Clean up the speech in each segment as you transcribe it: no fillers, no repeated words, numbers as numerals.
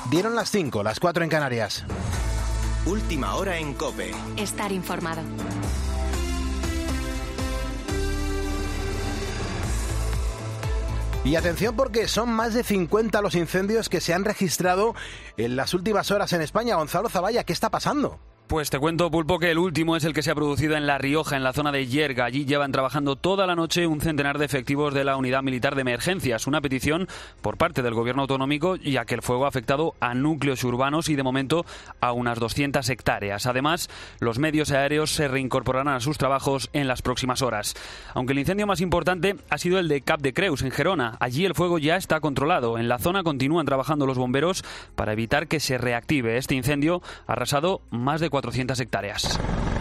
Dieron las 5, las 4 en Canarias. Última hora en COPE. Estar informado. Y atención porque son más de 50 los incendios que se han registrado en las últimas horas en España. Gonzalo Zavalla, ¿qué está pasando? Pues te cuento, Pulpo, que el último es el que se ha producido en La Rioja, en la zona de Yerga. Allí llevan trabajando toda la noche un centenar de efectivos de la Unidad Militar de Emergencias. Una petición por parte del Gobierno autonómico, ya que el fuego ha afectado a núcleos urbanos y, de momento, a unas 200 hectáreas. Además, los medios aéreos se reincorporarán a sus trabajos en las próximas horas. Aunque el incendio más importante ha sido el de Cap de Creus, en Gerona. Allí el fuego ya está controlado. En la zona continúan trabajando los bomberos para evitar que se reactive. Este incendio ha arrasado más de 400 hectáreas.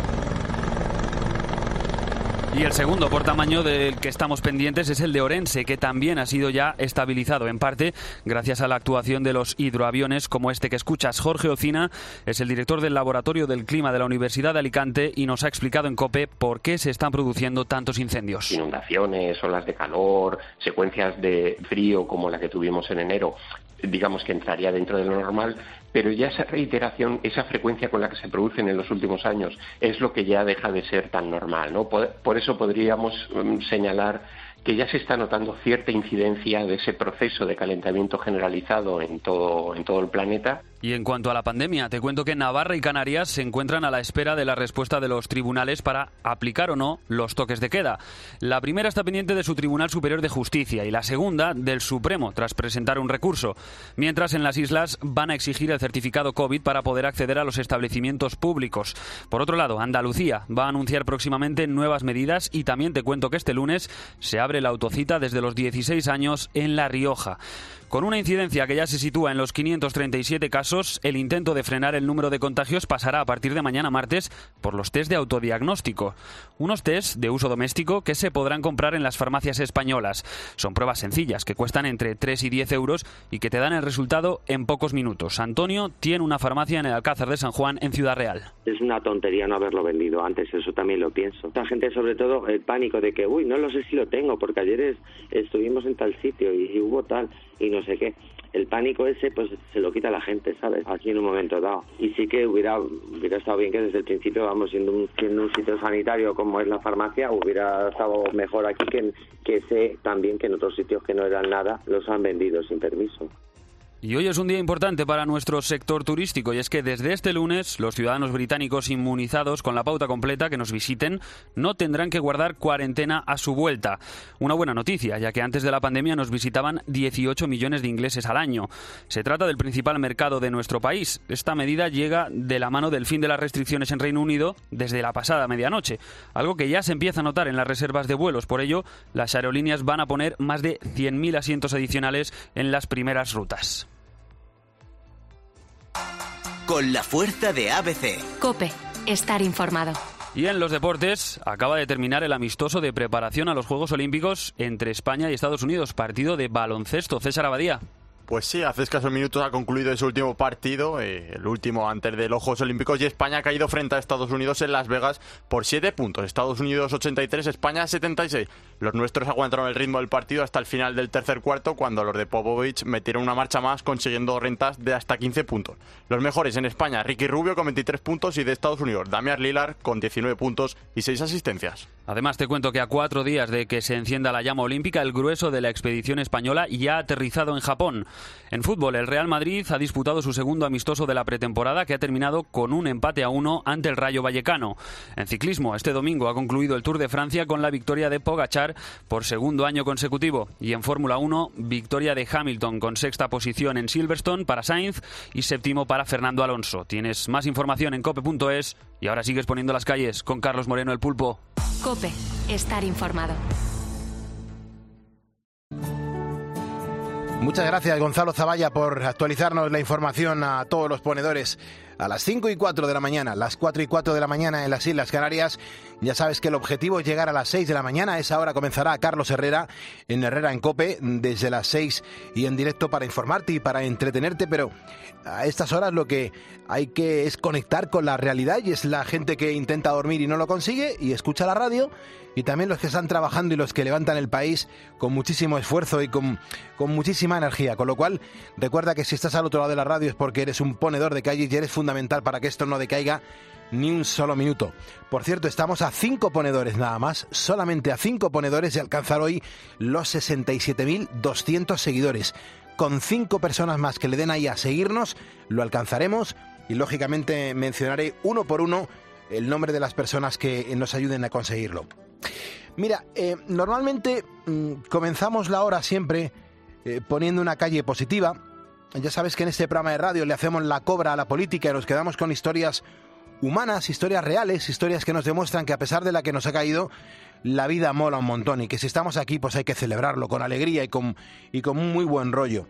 Y el segundo por tamaño del que estamos pendientes es el de Orense, que también ha sido ya estabilizado, en parte gracias a la actuación de los hidroaviones como este que escuchas. Jorge Ocina es el director del Laboratorio del Clima de la Universidad de Alicante y nos ha explicado en COPE por qué se están produciendo tantos incendios. Inundaciones, olas de calor, secuencias de frío como la que tuvimos en enero, digamos que entraría dentro de lo normal, pero ya esa reiteración, esa frecuencia con la que se producen en los últimos años es lo que ya deja de ser tan normal, ¿no? Por eso podríamos señalar que ya se está notando cierta incidencia de ese proceso de calentamiento generalizado en todo el planeta. Y en cuanto a la pandemia, te cuento que Navarra y Canarias se encuentran a la espera de la respuesta de los tribunales para aplicar o no los toques de queda. La primera está pendiente de su Tribunal Superior de Justicia y la segunda del Supremo, tras presentar un recurso. Mientras, en las islas van a exigir el certificado COVID para poder acceder a los establecimientos públicos. Por otro lado, Andalucía va a anunciar próximamente nuevas medidas y también te cuento que este lunes se abre la autocita desde los 16 años en La Rioja. Con una incidencia que ya se sitúa en los 537 casos, el intento de frenar el número de contagios pasará a partir de mañana martes por los test de autodiagnóstico. Unos test de uso doméstico que se podrán comprar en las farmacias españolas. Son pruebas sencillas que cuestan entre 3 y 10 euros y que te dan el resultado en pocos minutos. Antonio tiene una farmacia en el Alcázar de San Juan, en Ciudad Real. Es una tontería no haberlo vendido antes, eso también lo pienso. La gente, sobre todo, el pánico de que, no lo sé si lo tengo, porque ayer estuvimos en tal sitio y hubo tal y no sé qué. El pánico ese pues se lo quita la gente, ¿sabes? Aquí en un momento dado. Y sí que hubiera estado bien que desde el principio, siendo un sitio sanitario como es la farmacia, hubiera estado mejor aquí que sé también que en otros sitios que no eran nada los han vendido sin permiso. Y hoy es un día importante para nuestro sector turístico y es que desde este lunes los ciudadanos británicos inmunizados con la pauta completa que nos visiten no tendrán que guardar cuarentena a su vuelta. Una buena noticia, ya que antes de la pandemia nos visitaban 18 millones de ingleses al año. Se trata del principal mercado de nuestro país. Esta medida llega de la mano del fin de las restricciones en Reino Unido desde la pasada medianoche, algo que ya se empieza a notar en las reservas de vuelos. Por ello, las aerolíneas van a poner más de 100.000 asientos adicionales en las primeras rutas. Con la fuerza de ABC. COPE. Estar informado. Y en los deportes, acaba de terminar el amistoso de preparación a los Juegos Olímpicos entre España y Estados Unidos. Partido de baloncesto. César Abadía. Pues sí, hace escasos minutos ha concluido ese último partido, el último antes de los Juegos Olímpicos, y España ha caído frente a Estados Unidos en Las Vegas por 7 puntos. Estados Unidos 83, España 76. Los nuestros aguantaron el ritmo del partido hasta el final del tercer cuarto, cuando los de Popovich metieron una marcha más, consiguiendo rentas de hasta 15 puntos. Los mejores en España, Ricky Rubio con 23 puntos, y de Estados Unidos, Damian Lillard con 19 puntos y 6 asistencias. Además, te cuento que a 4 días de que se encienda la llama olímpica, el grueso de la expedición española ya ha aterrizado en Japón. En fútbol, el Real Madrid ha disputado su segundo amistoso de la pretemporada, que ha terminado con un empate a 1 ante el Rayo Vallecano. En ciclismo, este domingo ha concluido el Tour de Francia con la victoria de Pogačar por segundo año consecutivo. Y en Fórmula 1, victoria de Hamilton con sexta posición en Silverstone para Sainz y séptimo para Fernando Alonso. Tienes más información en cope.es y ahora sigues poniendo las calles con Carlos Moreno, el Pulpo. COPE. Estar informado. Muchas gracias, Gonzalo Zavalla, por actualizarnos la información a todos los ponedores. a las 5 y 4 de la mañana, las 4 y 4 de la mañana en las Islas Canarias. Ya sabes que el objetivo es llegar a las 6 de la mañana. A esa hora comenzará Carlos Herrera en COPE desde las 6 y en directo para informarte y para entretenerte, pero a estas horas lo que hay que es conectar con la realidad, y es la gente que intenta dormir y no lo consigue y escucha la radio, y también los que están trabajando y los que levantan el país con muchísimo esfuerzo y con muchísima energía. Con lo cual, recuerda que si estás al otro lado de la radio es porque eres un ponedor de calle y eres fundamental para que esto no decaiga ni un solo minuto. Por cierto, estamos a 5 ponedores nada más, solamente a 5 ponedores de alcanzar hoy los 67.200 seguidores. Con 5 personas más que le den ahí a seguirnos, lo alcanzaremos, y lógicamente mencionaré uno por uno el nombre de las personas que nos ayuden a conseguirlo. Mira, normalmente comenzamos la hora siempre poniendo una calle positiva. Ya sabes que en este programa de radio le hacemos la cobra a la política y nos quedamos con historias humanas, historias reales, historias que nos demuestran que a pesar de la que nos ha caído, la vida mola un montón, y que si estamos aquí pues hay que celebrarlo con alegría y con un muy buen rollo.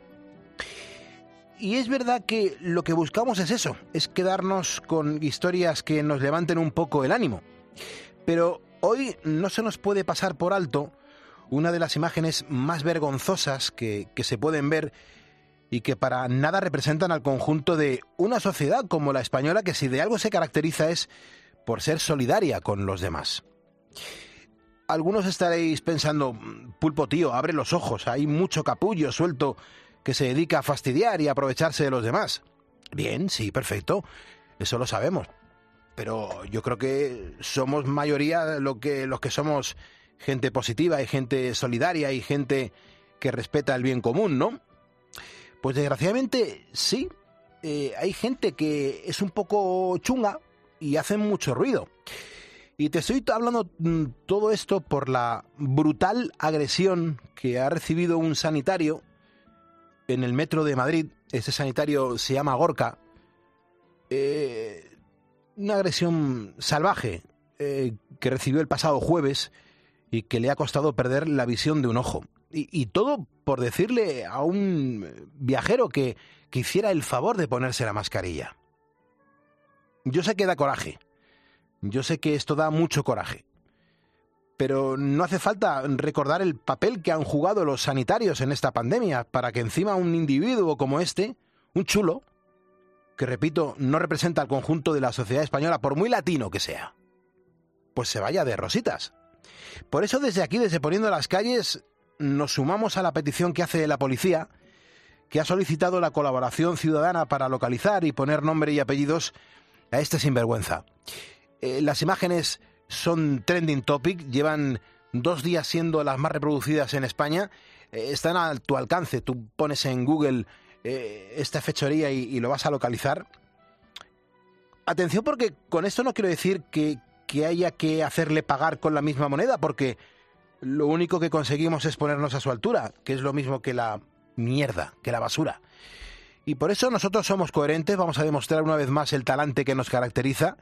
Y es verdad que lo que buscamos es eso, es quedarnos con historias que nos levanten un poco el ánimo. Pero hoy no se nos puede pasar por alto una de las imágenes más vergonzosas que se pueden ver, y que para nada representan al conjunto de una sociedad como la española, que si de algo se caracteriza es por ser solidaria con los demás. Algunos estaréis pensando, Pulpo tío, abre los ojos, hay mucho capullo suelto que se dedica a fastidiar y a aprovecharse de los demás. Bien, sí, perfecto, eso lo sabemos. Pero yo creo que somos mayoría los que somos gente positiva y gente solidaria y gente que respeta el bien común, ¿no? Pues desgraciadamente sí, hay gente que es un poco chunga y hace mucho ruido. Y te estoy hablando todo esto por la brutal agresión que ha recibido un sanitario en el metro de Madrid. Ese sanitario se llama Gorka. Una agresión salvaje que recibió el pasado jueves y que le ha costado perder la visión de un ojo. Y todo por decirle a un viajero que hiciera el favor de ponerse la mascarilla. Yo sé que da coraje. Yo sé que esto da mucho coraje. Pero no hace falta recordar el papel que han jugado los sanitarios en esta pandemia para que encima un individuo como este, un chulo, que repito, no representa al conjunto de la sociedad española, por muy latino que sea, pues se vaya de rositas. Por eso desde aquí, desde Poniendo las Calles, nos sumamos a la petición que hace la policía, que ha solicitado la colaboración ciudadana para localizar y poner nombre y apellidos a este sinvergüenza. Las imágenes son trending topic, llevan 2 días siendo las más reproducidas en España, están a tu alcance, tú pones en Google esta fechoría y lo vas a localizar. Atención, porque con esto no quiero decir que haya que hacerle pagar con la misma moneda, porque lo único que conseguimos es ponernos a su altura, que es lo mismo que la mierda, que la basura. Y por eso nosotros somos coherentes, vamos a demostrar una vez más el talante que nos caracteriza.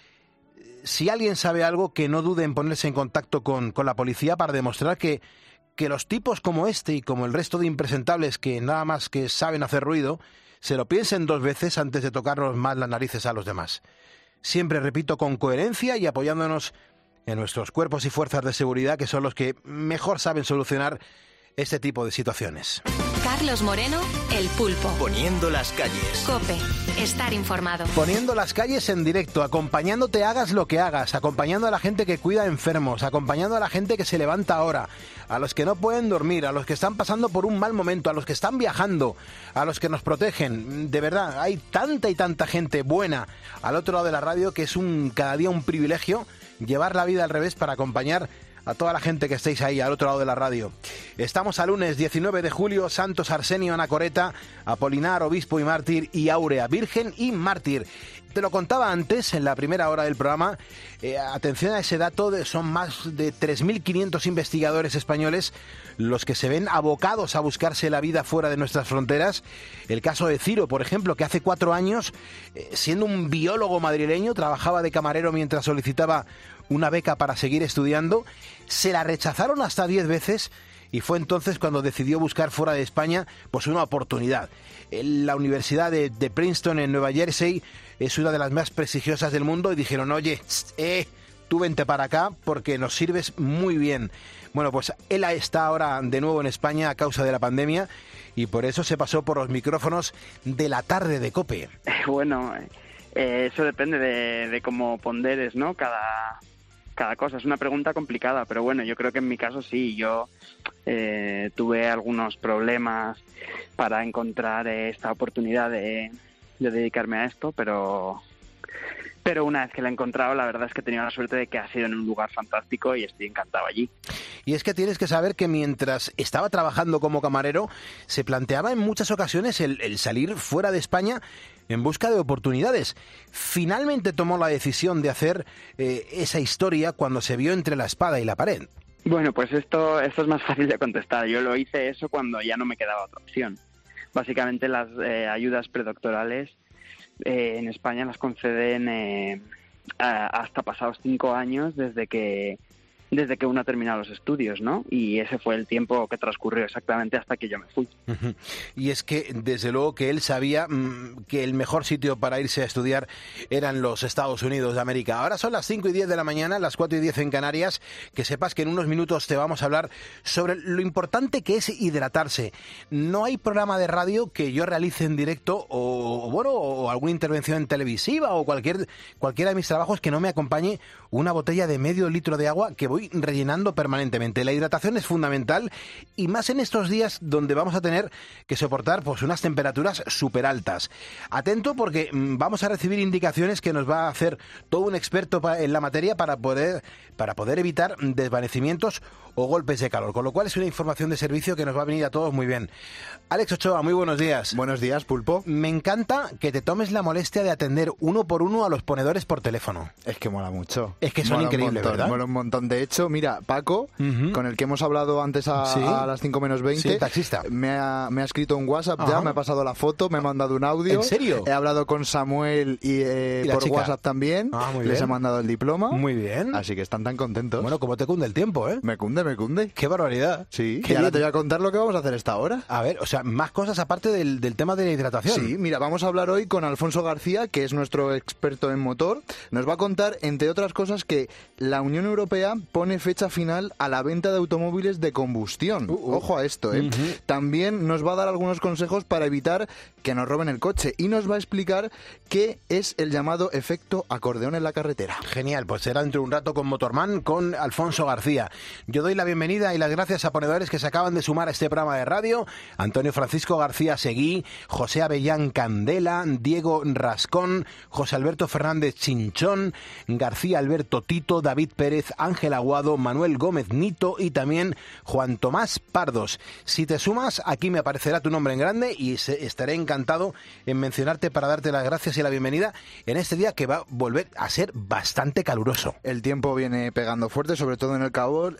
Si alguien sabe algo, que no dude en ponerse en contacto con la policía para demostrar que los tipos como este y como el resto de impresentables que nada más que saben hacer ruido, se lo piensen 2 veces antes de tocarnos más las narices a los demás. Siempre, repito, con coherencia y apoyándonos en nuestros cuerpos y fuerzas de seguridad, que son los que mejor saben solucionar este tipo de situaciones. Carlos Moreno, El Pulpo. Poniendo las calles. COPE. Estar informado. Poniendo las calles en directo, acompañándote hagas lo que hagas, acompañando a la gente que cuida enfermos, acompañando a la gente que se levanta ahora, a los que no pueden dormir, a los que están pasando por un mal momento, a los que están viajando, a los que nos protegen. De verdad, hay tanta y tanta gente buena al otro lado de la radio que es cada día un privilegio llevar la vida al revés para acompañar a toda la gente que estéis ahí al otro lado de la radio. Estamos a lunes 19 de julio, santos Arsenio, Anacoreta, Apolinar, obispo y mártir, y Áurea, virgen y mártir. Te lo contaba antes, en la primera hora del programa, atención a ese dato, son más de 3.500 investigadores españoles los que se ven abocados a buscarse la vida fuera de nuestras fronteras. El caso de Ciro, por ejemplo, que hace 4 años, siendo un biólogo madrileño, trabajaba de camarero mientras solicitaba una beca para seguir estudiando, se la rechazaron hasta 10 veces y fue entonces cuando decidió buscar fuera de España pues una oportunidad. La Universidad de Princeton en Nueva Jersey es una de las más prestigiosas del mundo y dijeron, oye, tú vente para acá porque nos sirves muy bien. Bueno, pues él está ahora de nuevo en España a causa de la pandemia y por eso se pasó por los micrófonos de la tarde de COPE. Bueno, eso depende de cómo ponderes, ¿no? Cada cosa. Es una pregunta complicada, pero bueno, yo creo que en mi caso sí. Yo tuve algunos problemas para encontrar esta oportunidad de dedicarme a esto, pero una vez que la he encontrado, la verdad es que he tenido la suerte de que ha sido en un lugar fantástico y estoy encantado allí. Y es que tienes que saber que mientras estaba trabajando como camarero, se planteaba en muchas ocasiones el salir fuera de España en busca de oportunidades. Finalmente tomó la decisión de hacer esa historia cuando se vio entre la espada y la pared. Bueno, pues esto es más fácil de contestar. Yo lo hice eso cuando ya no me quedaba otra opción. Básicamente las ayudas predoctorales en España las conceden hasta pasados 5 años desde que uno ha terminado los estudios, ¿no? Y ese fue el tiempo que transcurrió exactamente hasta que yo me fui. Y es que, desde luego, que él sabía que el mejor sitio para irse a estudiar eran los Estados Unidos de América. Ahora son las 5:10 de la mañana, las 4:10 en Canarias. Que sepas que en unos minutos te vamos a hablar sobre lo importante que es hidratarse. No hay programa de radio que yo realice en directo o alguna intervención televisiva o cualquiera de mis trabajos que no me acompañe una botella de medio litro de agua que voy rellenando permanentemente. La hidratación es fundamental y más en estos días donde vamos a tener que soportar pues unas temperaturas súper altas. Atento porque vamos a recibir indicaciones que nos va a hacer todo un experto en la materia para poder evitar desvanecimientos o golpes de calor, con lo cual es una información de servicio que nos va a venir a todos muy bien. Alex Ochoa, muy buenos días. Buenos días, Pulpo. Me encanta que te tomes la molestia de atender uno por uno a los ponedores por teléfono. Es que mola mucho. Es que son increíbles, ¿verdad? Mola un montón. De hecho, mira, Paco, con el que hemos hablado antes a las 5 menos 20, sí, taxista, me ha escrito un WhatsApp. Ajá. Ya me ha pasado la foto, me ha mandado un audio. ¿En serio? He hablado con Samuel y por chica. WhatsApp también. Muy Les bien. he mandado el diploma. Muy bien. Así que están tan contentos. Bueno, ¿cómo te cunde el tiempo, eh? Me cunde. Qué barbaridad. Sí. Y ahora te voy a contar lo que vamos a hacer esta hora. A ver, o sea, más cosas aparte del tema de la hidratación. Sí, mira, vamos a hablar hoy con Alfonso García, que es nuestro experto en motor. Nos va a contar, entre otras cosas, que la Unión Europea pone fecha final a la venta de automóviles de combustión. Ojo a esto, ¿eh? También nos va a dar algunos consejos para evitar que nos roben el coche y nos va a explicar qué es el llamado efecto acordeón en la carretera. Genial, pues será dentro de un rato con Motorman, con Alfonso García. Yo doy la bienvenida y las gracias a ponedores que se acaban de sumar a este programa de radio: Antonio Francisco García Seguí, José Avellán Candela, Diego Rascón, José Alberto Fernández Chinchón, García Alberto Tito, David Pérez, Ángel Aguado, Manuel Gómez Nito y también Juan Tomás Pardos. Si te sumas, aquí me aparecerá tu nombre en grande y estaré encantado en mencionarte para darte las gracias y la bienvenida en este día que va a volver a ser bastante caluroso. El tiempo viene pegando fuerte, sobre todo en el calor,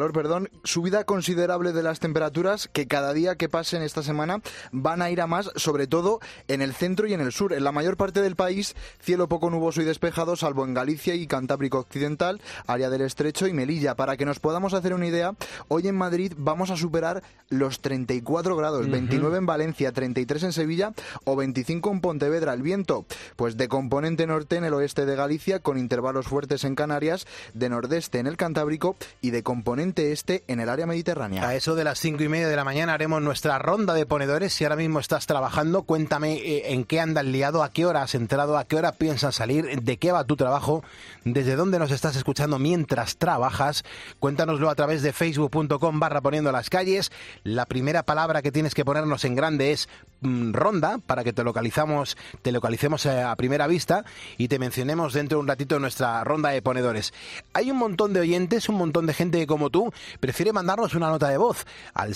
subida considerable de las temperaturas que cada día que pasen esta semana van a ir a más, sobre todo en el centro y en el sur. En la mayor parte del país, cielo poco nuboso y despejado, salvo en Galicia y Cantábrico Occidental, área del Estrecho y Melilla. Para que nos podamos hacer una idea, hoy en Madrid vamos a superar los 34 grados, 29 en Valencia, 33 en Sevilla o 25 en Pontevedra. El viento, pues de componente norte en el oeste de Galicia, con intervalos fuertes en Canarias, de nordeste en el Cantábrico y de componente este en el área mediterránea. A eso de las 5:30 de la mañana haremos nuestra ronda de ponedores. Si ahora mismo estás trabajando, cuéntame en qué andas liado, a qué hora has entrado, a qué hora piensas salir, de qué va tu trabajo, desde dónde nos estás escuchando mientras trabajas. Cuéntanoslo a través de facebook.com/poniendo las calles. La primera palabra que tienes que ponernos en grande es ronda, para que te localicemos a primera vista y te mencionemos dentro de un ratito nuestra ronda de ponedores. Hay un montón de oyentes, un montón de gente que, como tú, prefiere mandarnos una nota de voz al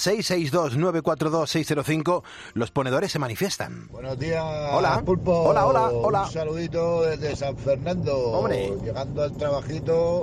662-942-605. Los ponedores se manifiestan. Buenos días. Hola. Pulpo. Hola. Un saludito desde San Fernando. Hombre. Llegando al trabajito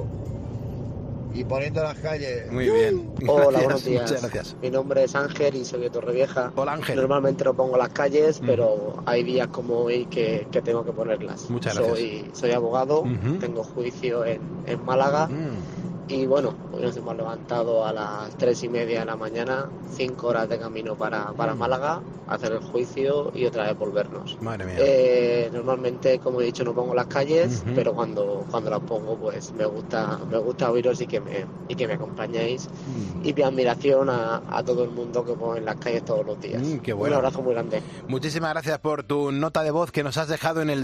y poniendo las calles. Muy bien. Hola, buenos días. Muchas gracias. Mi nombre es Ángel y soy de Torrevieja. Hola, Ángel. Normalmente no pongo las calles, pero hay días como hoy que tengo que ponerlas. Muchas gracias. Soy abogado, tengo juicio en Málaga Y bueno, hoy nos hemos levantado a las 3:30 de la mañana, 5 horas de camino para Málaga, hacer el juicio y otra vez volvernos. Madre mía. Normalmente, como he dicho, no pongo las calles, pero cuando las pongo, pues me gusta oíros y que me acompañéis. Y mi admiración a todo el mundo que pone en las calles todos los días. Qué bueno. Un abrazo muy grande. Muchísimas gracias por tu nota de voz que nos has dejado en el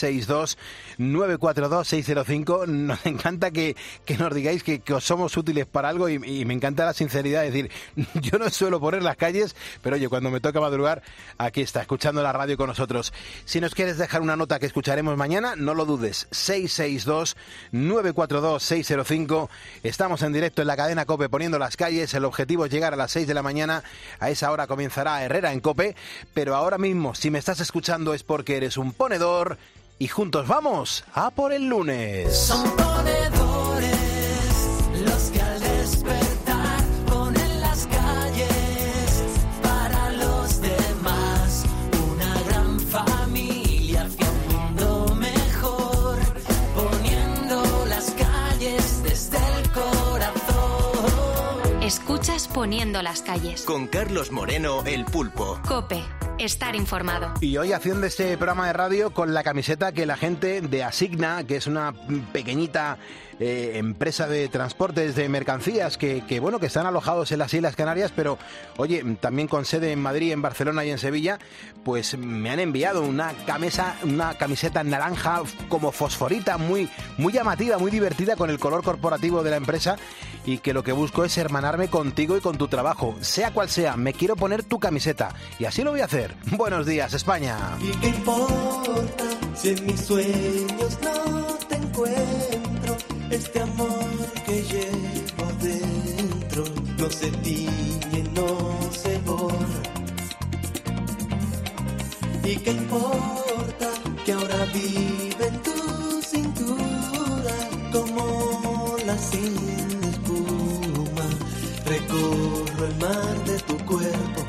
662-942-605. Nos encanta que nos digáis que os somos útiles para algo y me encanta la sinceridad. Es decir, yo no suelo poner las calles, pero oye, cuando me toca madrugar, aquí está, escuchando la radio con nosotros. Si nos quieres dejar una nota que escucharemos mañana, no lo dudes. 662-942-605. Estamos en directo en la cadena COPE poniendo las calles. El objetivo es llegar a las 6 de la mañana. A esa hora comenzará Herrera en COPE. Pero ahora mismo, si me estás escuchando es porque eres un ponedor y juntos vamos a por el lunes. Son ponedores los que al despertar ponen las calles para los demás. Una gran familia hacia un mundo mejor, poniendo las calles desde el corazón. Escuchas Poniendo las calles. Con Carlos Moreno, el Pulpo. COPE. Estar informado. Y hoy haciendo este programa de radio con la camiseta que la gente de Asigna, que es una pequeñita empresa de transportes de mercancías que están alojados en las Islas Canarias, pero oye, también con sede en Madrid, en Barcelona y en Sevilla, pues me han enviado una camiseta naranja como fosforita, muy llamativa, muy divertida, con el color corporativo de la empresa, y que lo que busco es hermanarme contigo y con tu trabajo, sea cual sea. Me quiero poner tu camiseta y así lo voy a hacer. Buenos días, España. ¿Y qué importa si en mis sueños no te encuentro? Este amor que llevo dentro no se tiñe, no se borra. ¿Y qué importa que ahora vive en tu cintura como la sin espuma? Recorro el mar de tu cuerpo.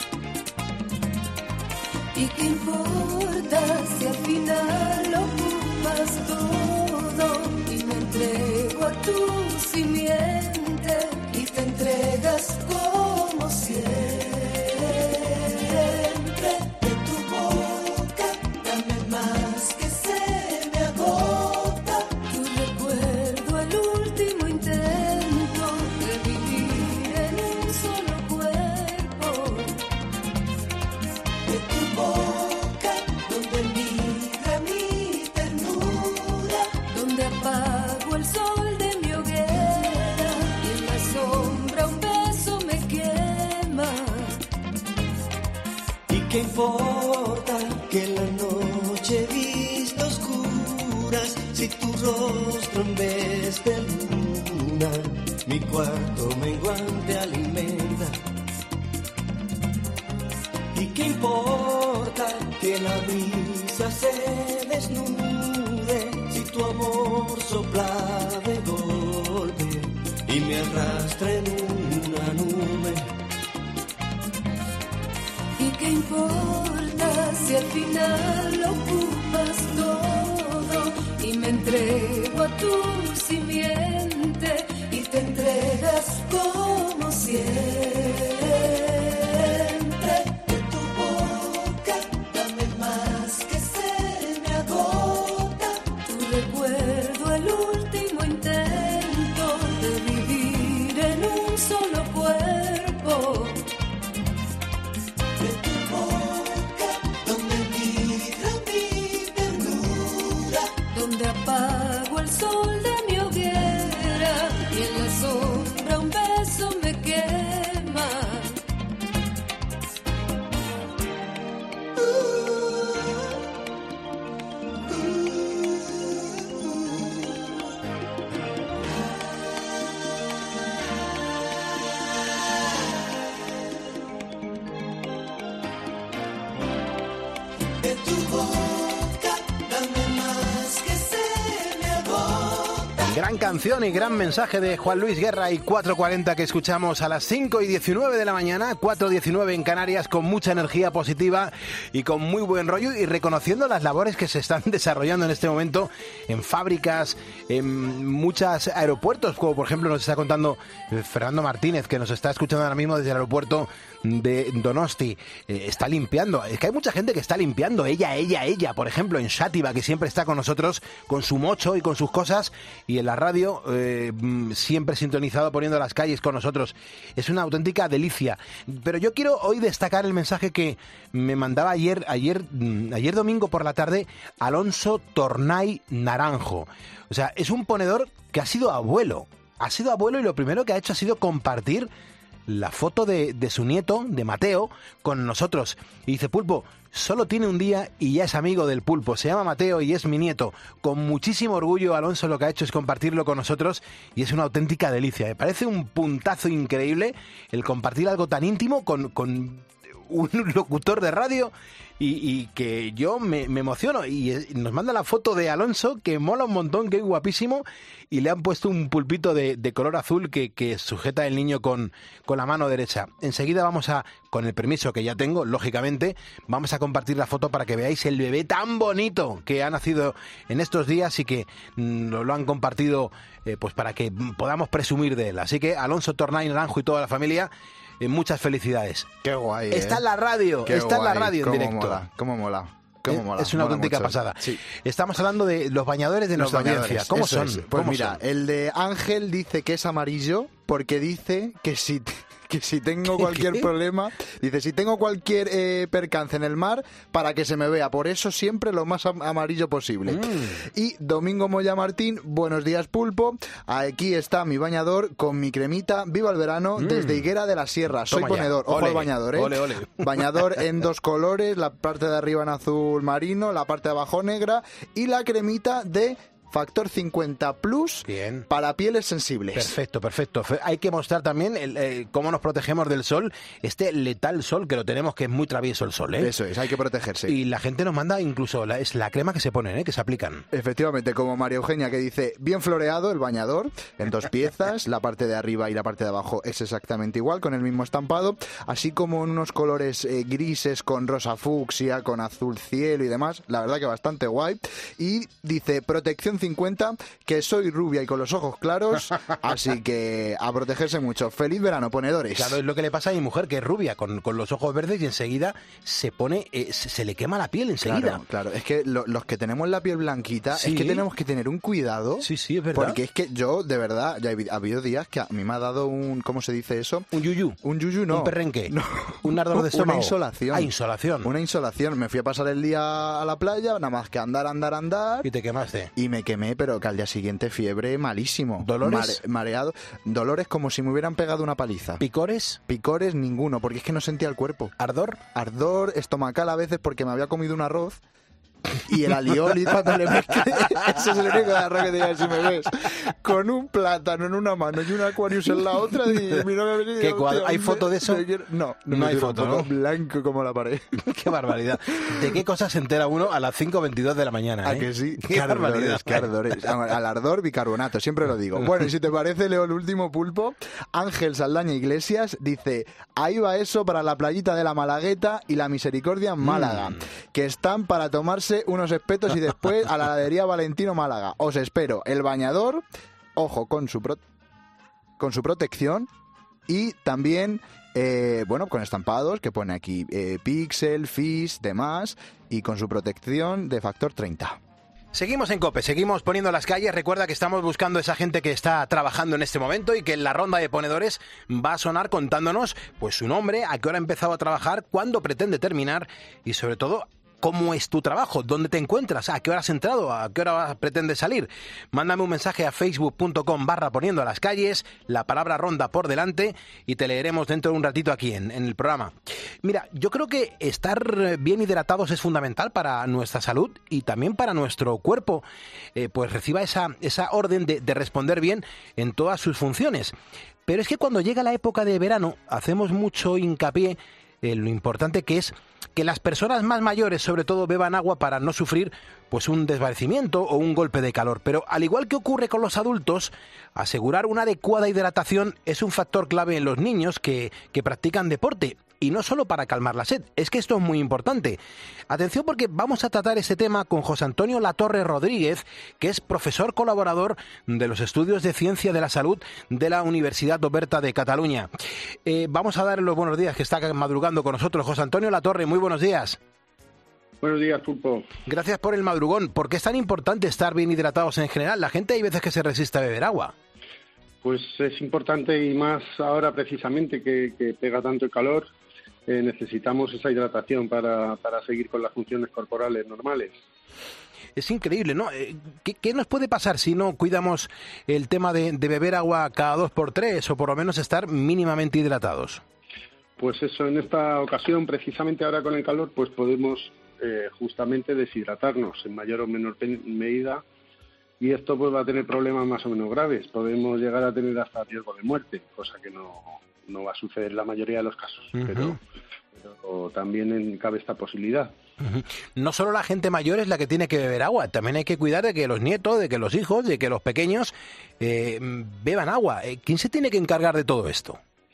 ¿Y qué importa si al final lo ocupas todo y me entrego a tu simiente y te entregas como siempre? De tu boca dame más que se me agota. Tu recuerdo el último intento de vivir en un solo cuerpo. De tu boca donde migra mi ternura, donde apago el sol de mi hoguera y en la sombra un beso me quema. ¿Y qué importa que la noche he visto oscuras si tu rostro en vez de luna mi cuarto menguante alimenta? ¿Y qué importa que la brisa se desnude si tu amor sopla de golpe y me arrastra en una nube? ¿Y qué importa si al final lo ocupas todo y me entrego a tu simiente y te entregas como siempre? Recuerdo el último intento de vivir en un solo cuerpo. De tu boca donde migra mi ternura, donde apago el sol de Gran canción y gran mensaje de Juan Luis Guerra y 440 que escuchamos a las 5:19 de la mañana, 4:19 en Canarias, con mucha energía positiva y con muy buen rollo, y reconociendo las labores que se están desarrollando en este momento en fábricas, en muchos aeropuertos, como por ejemplo nos está contando Fernando Martínez, que nos está escuchando ahora mismo desde el aeropuerto de Donosti. Está limpiando. Es que hay mucha gente que está limpiando. Ella, por ejemplo, en Xàtiva, que siempre está con nosotros con su mocho y con sus cosas, y en la radio siempre sintonizado, poniendo las calles con nosotros. Es una auténtica delicia. Pero yo quiero hoy destacar el mensaje que me mandaba ayer domingo por la tarde Alonso Tornay Naranjo. O sea, es un ponedor que ha sido abuelo. Y lo primero que ha hecho ha sido compartir la foto de su nieto, de Mateo, con nosotros. Y dice: Pulpo, solo tiene un día y ya es amigo del Pulpo. Se llama Mateo y es mi nieto. Con muchísimo orgullo, Alonso lo que ha hecho es compartirlo con nosotros, y es una auténtica delicia. Me parece un puntazo increíble el compartir algo tan íntimo con un locutor de radio, y que yo me emociono. Y nos manda la foto de Alonso, que mola un montón, que es guapísimo, y le han puesto un pulpito de color azul que sujeta el niño con la mano derecha. Enseguida vamos a, con el permiso que ya tengo, lógicamente, vamos a compartir la foto para que veáis el bebé tan bonito que ha nacido en estos días y que nos lo han compartido pues para que podamos presumir de él. Así que Alonso Tornay Naranjo y toda la familia, muchas felicidades. Qué guay. Está en la radio, en directo. Cómo mola. Es una auténtica pasada. Sí. Estamos hablando de los bañadores de nuestra audiencia. ¿Cómo son? Pues mira, el de Ángel dice que es amarillo porque dice que si tengo cualquier problema, dice, si tengo cualquier percance en el mar, para que se me vea. Por eso siempre lo más amarillo posible. Y Domingo Moya Martín: buenos días, Pulpo. Aquí está mi bañador con mi cremita. Viva el verano, desde Higuera de la Sierra. Soy ponedor. Ojo al bañador, ¿eh? Ole. Bañador en dos colores, la parte de arriba en azul marino, la parte de abajo negra, y la cremita de Factor 50 Plus. Bien. Para pieles sensibles. Perfecto. Hay que mostrar también cómo nos protegemos del sol, este letal sol que lo tenemos, que es muy travieso el sol, ¿eh? Eso es, hay que protegerse. Y la gente nos manda incluso es la crema que se ponen, que se aplican. Efectivamente, como María Eugenia, que dice: bien floreado el bañador, en dos piezas, la parte de arriba y la parte de abajo es exactamente igual, con el mismo estampado, así como en unos colores grises con rosa fucsia, con azul cielo y demás. La verdad que bastante guay. Y dice: protección 50, que soy rubia y con los ojos claros, así que a protegerse mucho. Feliz verano, ponedores. Claro, es lo que le pasa a mi mujer, que es rubia, con los ojos verdes, y enseguida se pone, se le quema la piel enseguida. Claro, es que los que tenemos la piel blanquita, es que tenemos que tener un cuidado. Sí, es verdad. Porque es que yo, de verdad, ya ha habido días que a mí me ha dado un, ¿cómo se dice eso? Un yuyu. Un yuyu, no. Un perrenque. No. Un ardor de estómago. Una insolación. Insolación. Una insolación. Me fui a pasar el día a la playa, nada más que andar. Y te quemaste. Y me quemé, pero que al día siguiente fiebre malísimo. ¿Dolores? Mareado. Dolores como si me hubieran pegado una paliza. ¿Picores? Picores ninguno, porque es que no sentía el cuerpo. ¿Ardor? Ardor estomacal a veces, porque me había comido un arroz. Y el alioli, cuando le mezclé, ese es el único arroz que te diga, si me ves, con un plátano en una mano y un Aquarius en la otra, y mi novia me dice: ¿Qué cuadro? ¿Hay foto de eso? No hay foto, ¿no? Blanco como la pared. Qué barbaridad. ¿De qué cosas se entera uno a las 5:22 de la mañana? ¿A que sí? Qué barbaridad. Qué ardores. Al ardor, bicarbonato, siempre lo digo. Bueno, y si te parece, leo el último, Pulpo. Ángel Saldaña Iglesias dice: ahí va eso para la playita de la Malagueta y la Misericordia en Málaga, que están para tomarse unos espetos y después a la heladería Valentino Málaga. Os espero. El bañador, ojo, con su protección, y también con estampados que pone aquí Pixel, Fish, demás, y con su protección de Factor 30. Seguimos en COPE, seguimos poniendo las calles. Recuerda que estamos buscando esa gente que está trabajando en este momento, y que en la ronda de ponedores va a sonar contándonos pues su nombre, a qué hora ha empezado a trabajar, cuándo pretende terminar, y sobre todo ¿cómo es tu trabajo? ¿Dónde te encuentras? ¿A qué hora has entrado? ¿A qué hora pretendes salir? Mándame un mensaje a facebook.com/poniendo las calles, la palabra ronda por delante, y te leeremos dentro de un ratito aquí en el programa. Mira, yo creo que estar bien hidratados es fundamental para nuestra salud y también para nuestro cuerpo, pues reciba esa orden de responder bien en todas sus funciones. Pero es que cuando llega la época de verano hacemos mucho hincapié en lo importante que es que las personas más mayores, sobre todo, beban agua para no sufrir pues un desvanecimiento o un golpe de calor. Pero al igual que ocurre con los adultos, asegurar una adecuada hidratación es un factor clave en los niños que practican deporte. Y no solo para calmar la sed, es que esto es muy importante. Atención, porque vamos a tratar este tema con José Antonio Latorre Rodríguez, que es profesor colaborador de los estudios de Ciencia de la Salud de la Universidad Oberta de Cataluña. Vamos a darle los buenos días, que está madrugando con nosotros. José Antonio Latorre, muy buenos días. Buenos días, Pulpo. Gracias por el madrugón. ¿Por qué es tan importante estar bien hidratados en general? La gente hay veces que se resiste a beber agua. Pues es importante, y más ahora precisamente que pega tanto el calor. Necesitamos esa hidratación para seguir con las funciones corporales normales. Es increíble, ¿no? ¿Qué nos puede pasar si no cuidamos el tema de beber agua cada 2x3 o por lo menos estar mínimamente hidratados? Pues eso, en esta ocasión, precisamente ahora con el calor, pues podemos justamente deshidratarnos en mayor o menor medida, y esto pues va a tener problemas más o menos graves. Podemos llegar a tener hasta riesgo de muerte, cosa que no va a suceder en la mayoría de los casos, pero también cabe esta posibilidad. No solo la gente mayor es la que tiene que beber agua, también hay que cuidar de que los nietos, de que los hijos, de que los pequeños beban agua. ¿Quién se tiene que encargar de todo esto?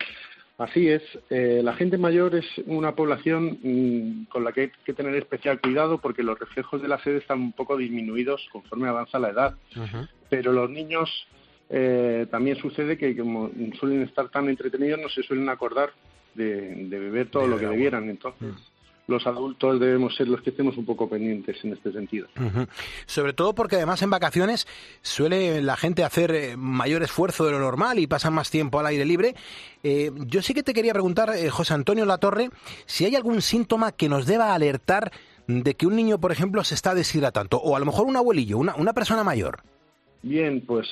Así es, la gente mayor es una población con la que hay que tener especial cuidado, porque los reflejos de la sed están un poco disminuidos conforme avanza la edad, pero los niños también sucede que, como suelen estar tan entretenidos, no se suelen acordar de beber todo lo que debieran. Entonces, los adultos debemos ser los que estemos un poco pendientes en este sentido. Sobre todo porque además en vacaciones suele la gente hacer mayor esfuerzo de lo normal y pasan más tiempo al aire libre. Yo sí que te quería preguntar, José Antonio Latorre, si hay algún síntoma que nos deba alertar de que un niño, por ejemplo, se está deshidratando, o a lo mejor un abuelillo, una persona mayor. Bien, pues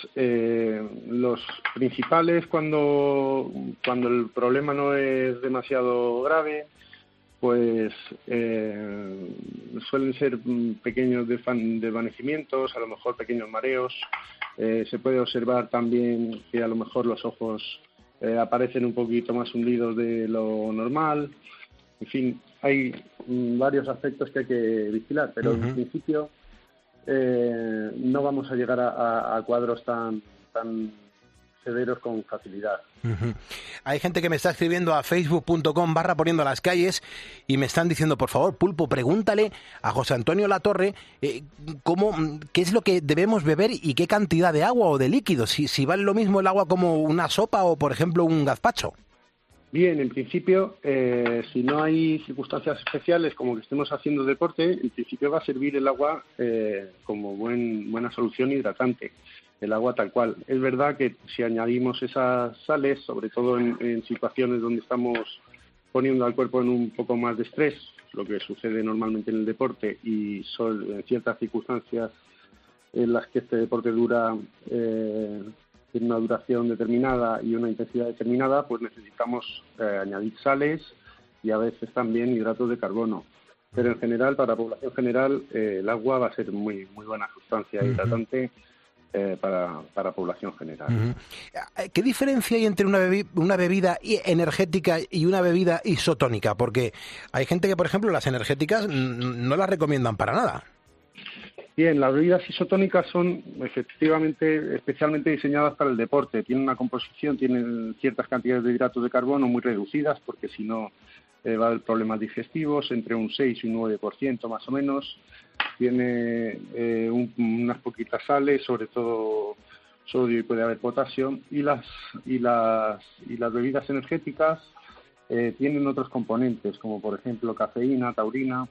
los principales, cuando el problema no es demasiado grave, pues suelen ser pequeños desvanecimientos, a lo mejor pequeños mareos. Se puede observar también que a lo mejor los ojos aparecen un poquito más hundidos de lo normal. En fin, hay varios aspectos que hay que vigilar, pero en principio no vamos a llegar a cuadros tan severos con facilidad. Hay gente que me está escribiendo a facebook.com/poniendo las calles y me están diciendo, por favor, Pulpo, pregúntale a José Antonio Latorre qué es lo que debemos beber y qué cantidad de agua o de líquido, si vale lo mismo el agua como una sopa o, por ejemplo, un gazpacho. Bien, en principio, si no hay circunstancias especiales como que estemos haciendo deporte, en principio va a servir el agua como buena solución hidratante, el agua tal cual. Es verdad que si añadimos esas sales, sobre todo en situaciones donde estamos poniendo al cuerpo en un poco más de estrés, lo que sucede normalmente en el deporte, y en ciertas circunstancias en las que este deporte dura tiene una duración determinada y una intensidad determinada, pues necesitamos añadir sales y a veces también hidratos de carbono. Pero en general, para la población general, el agua va a ser muy buena sustancia hidratante para la población general. ¿Qué diferencia hay entre una bebida energética y una bebida isotónica? Porque hay gente que, por ejemplo, las energéticas no las recomiendan para nada. Bien, las bebidas isotónicas son efectivamente especialmente diseñadas para el deporte. Tienen una composición, tienen ciertas cantidades de hidratos de carbono muy reducidas, porque si no va a haber problemas digestivos, entre un 6 y un 9% más o menos. Tiene unas poquitas sales, sobre todo sodio, y puede haber potasio. Y las bebidas energéticas tienen otros componentes, como por ejemplo cafeína, taurina,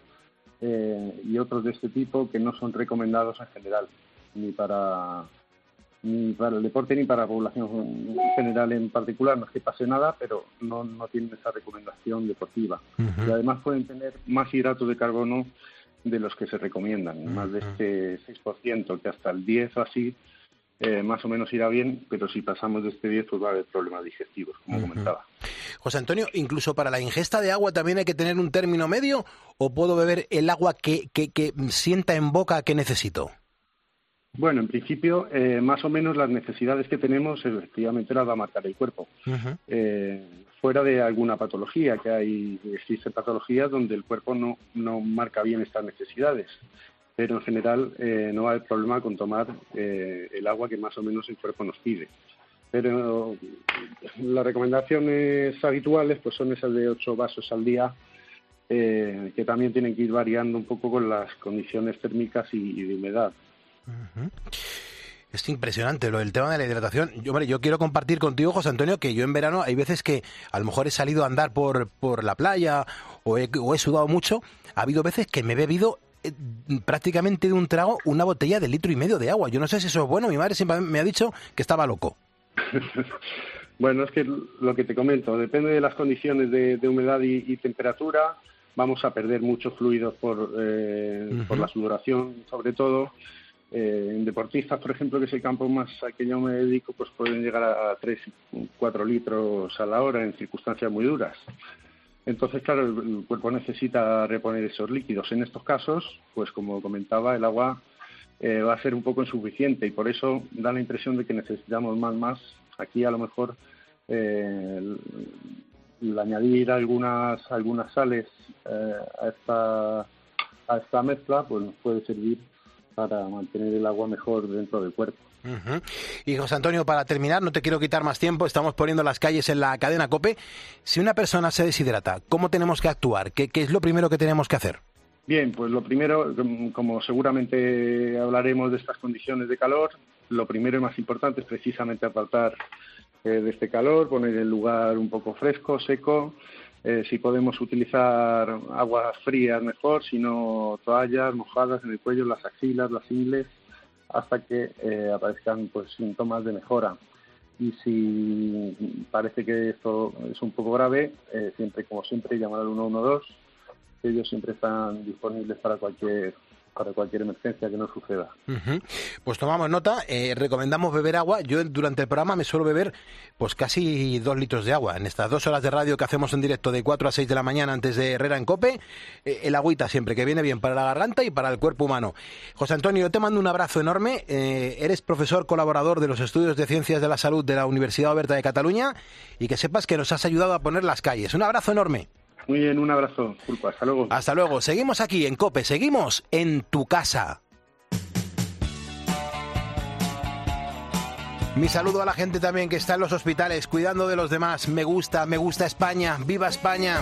y otros de este tipo que no son recomendados en general, ni para el deporte ni para la población en general en particular. No es que pase nada, pero no tienen esa recomendación deportiva. Y además pueden tener más hidratos de carbono de los que se recomiendan, más de este 6%, que hasta el 10 o así más o menos irá bien, pero si pasamos de este 10 pues va a haber problemas digestivos, como comentaba. José Antonio, ¿incluso para la ingesta de agua también hay que tener un término medio, o puedo beber el agua que sienta en boca que necesito? Bueno, en principio, más o menos las necesidades que tenemos, efectivamente las va a marcar el cuerpo. Fuera de alguna patología, existen patologías donde el cuerpo no marca bien estas necesidades, pero en general no va a haber problema con tomar el agua que más o menos el cuerpo nos pide. Pero las recomendaciones habituales pues son esas de 8 vasos al día, que también tienen que ir variando un poco con las condiciones térmicas y de humedad. Es impresionante lo del tema de la hidratación. Yo quiero compartir contigo, José Antonio, que yo en verano hay veces que a lo mejor he salido a andar por la playa o he sudado mucho. Ha habido veces que me he bebido prácticamente de un trago una botella de 1,5 litros de agua. Yo no sé si eso es bueno. Mi madre siempre me ha dicho que estaba loco. Bueno, es que lo que te comento, depende de las condiciones de humedad y temperatura. Vamos a perder muchos fluidos por la sudoración, sobre todo. En deportistas, por ejemplo, que es el campo más al que yo me dedico, pues pueden llegar a 3-4 litros a la hora en circunstancias muy duras. Entonces, claro, el cuerpo necesita reponer esos líquidos. En estos casos, pues como comentaba, el agua va a ser un poco insuficiente y por eso da la impresión de que necesitamos más. Aquí a lo mejor el añadir algunas sales a esta mezcla pues nos puede servir para mantener el agua mejor dentro del cuerpo. Y José Antonio, para terminar, no te quiero quitar más tiempo, estamos poniendo las calles en la cadena COPE. Si una persona se deshidrata, ¿cómo tenemos que actuar? ¿Qué es lo primero que tenemos que hacer? Bien, pues lo primero, como seguramente hablaremos de estas condiciones de calor, lo primero y más importante es precisamente apartar de este calor, poner el lugar un poco fresco, seco. Si podemos utilizar aguas frías mejor, si no toallas mojadas en el cuello, las axilas, las ingles, hasta que aparezcan pues síntomas de mejora. Y si parece que esto es un poco grave, como siempre, llamar al 112. Ellos siempre están disponibles para cualquier emergencia que no suceda. Pues tomamos nota, recomendamos beber agua. Yo durante el programa me suelo beber pues casi 2 litros de agua. En estas 2 horas de radio que hacemos en directo de 4 a 6 de la mañana antes de Herrera en COPE, el agüita siempre, que viene bien para la garganta y para el cuerpo humano. José Antonio, yo te mando un abrazo enorme. Eres profesor colaborador de los estudios de Ciencias de la Salud de la Universidad Oberta de Cataluña y que sepas que nos has ayudado a poner las calles. Un abrazo enorme. Muy bien, un abrazo, Pulpo. Hasta luego. Hasta luego. Seguimos aquí en COPE, seguimos en tu casa. Mi saludo a la gente también que está en los hospitales, cuidando de los demás. Me gusta España. ¡Viva España!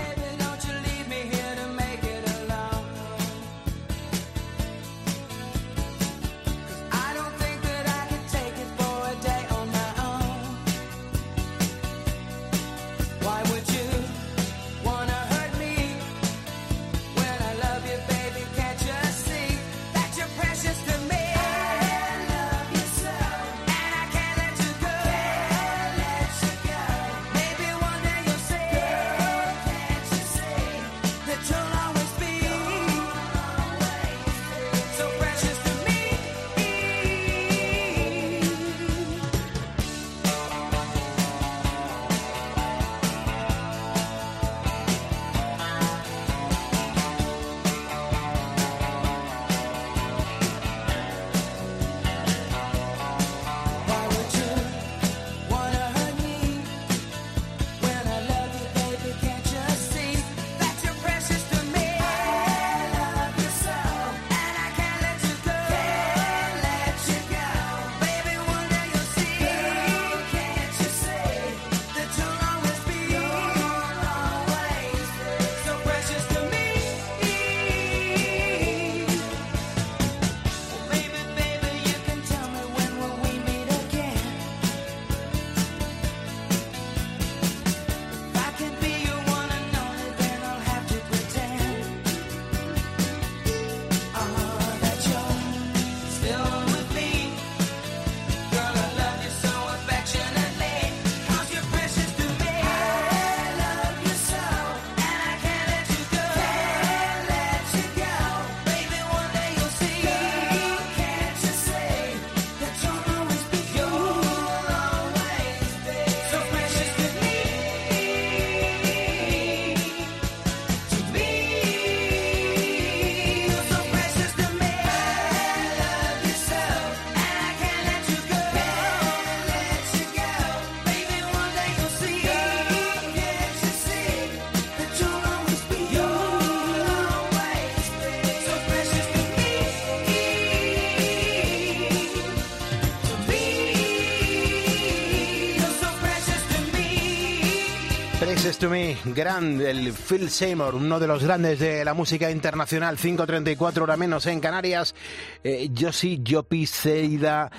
This to Me, el Phil Seymour, uno de los grandes de la música internacional, 5:34 hora menos en Canarias. Josi, Jopi, Seida,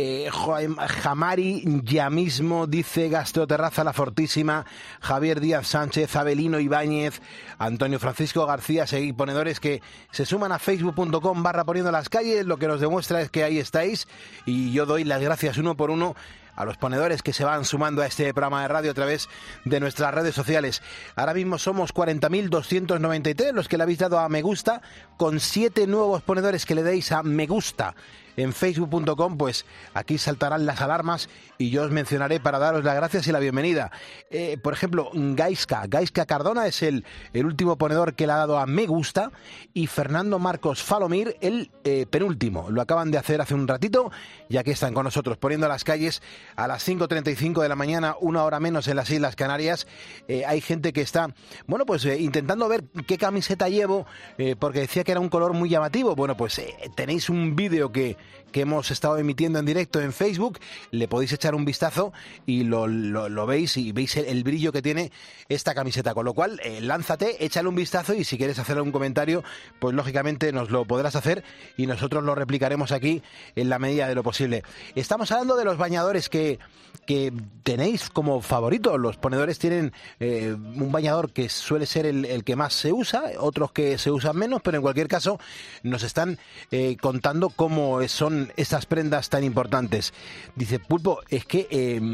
Jamari, ya mismo, dice Gastroterraza La Fortísima, Javier Díaz Sánchez, Abelino Ibáñez, Antonio Francisco García, seguid ponedores que se suman a facebook.com/poniendo las calles, lo que nos demuestra es que ahí estáis y yo doy las gracias uno por uno a los ponedores que se van sumando a este programa de radio a través de nuestras redes sociales. Ahora mismo somos 40.293 los que le habéis dado a me gusta, con 7 nuevos ponedores que le deis a me gusta en facebook.com, pues aquí saltarán las alarmas y yo os mencionaré para daros las gracias y la bienvenida. Por ejemplo, Gaiska Cardona es el último ponedor que le ha dado a me gusta, y Fernando Marcos Falomir el penúltimo. Lo acaban de hacer hace un ratito y aquí están con nosotros poniendo las calles a las 5:35 de la mañana, una hora menos en las Islas Canarias. Hay gente que está, bueno, pues intentando ver qué camiseta llevo, porque decía que era un color muy llamativo. Bueno, pues tenéis un vídeo que hemos estado emitiendo en directo en Facebook, le podéis echar un vistazo y lo veis y veis el brillo que tiene esta camiseta, con lo cual lánzate, échale un vistazo y si quieres hacer un comentario, pues lógicamente nos lo podrás hacer y nosotros lo replicaremos aquí en la medida de lo posible. Estamos hablando de los bañadores que tenéis como favorito. Los ponedores tienen un bañador que suele ser el que más se usa, otros que se usan menos, pero en cualquier caso nos están contando cómo son estas prendas tan importantes. Dice Pulpo, es que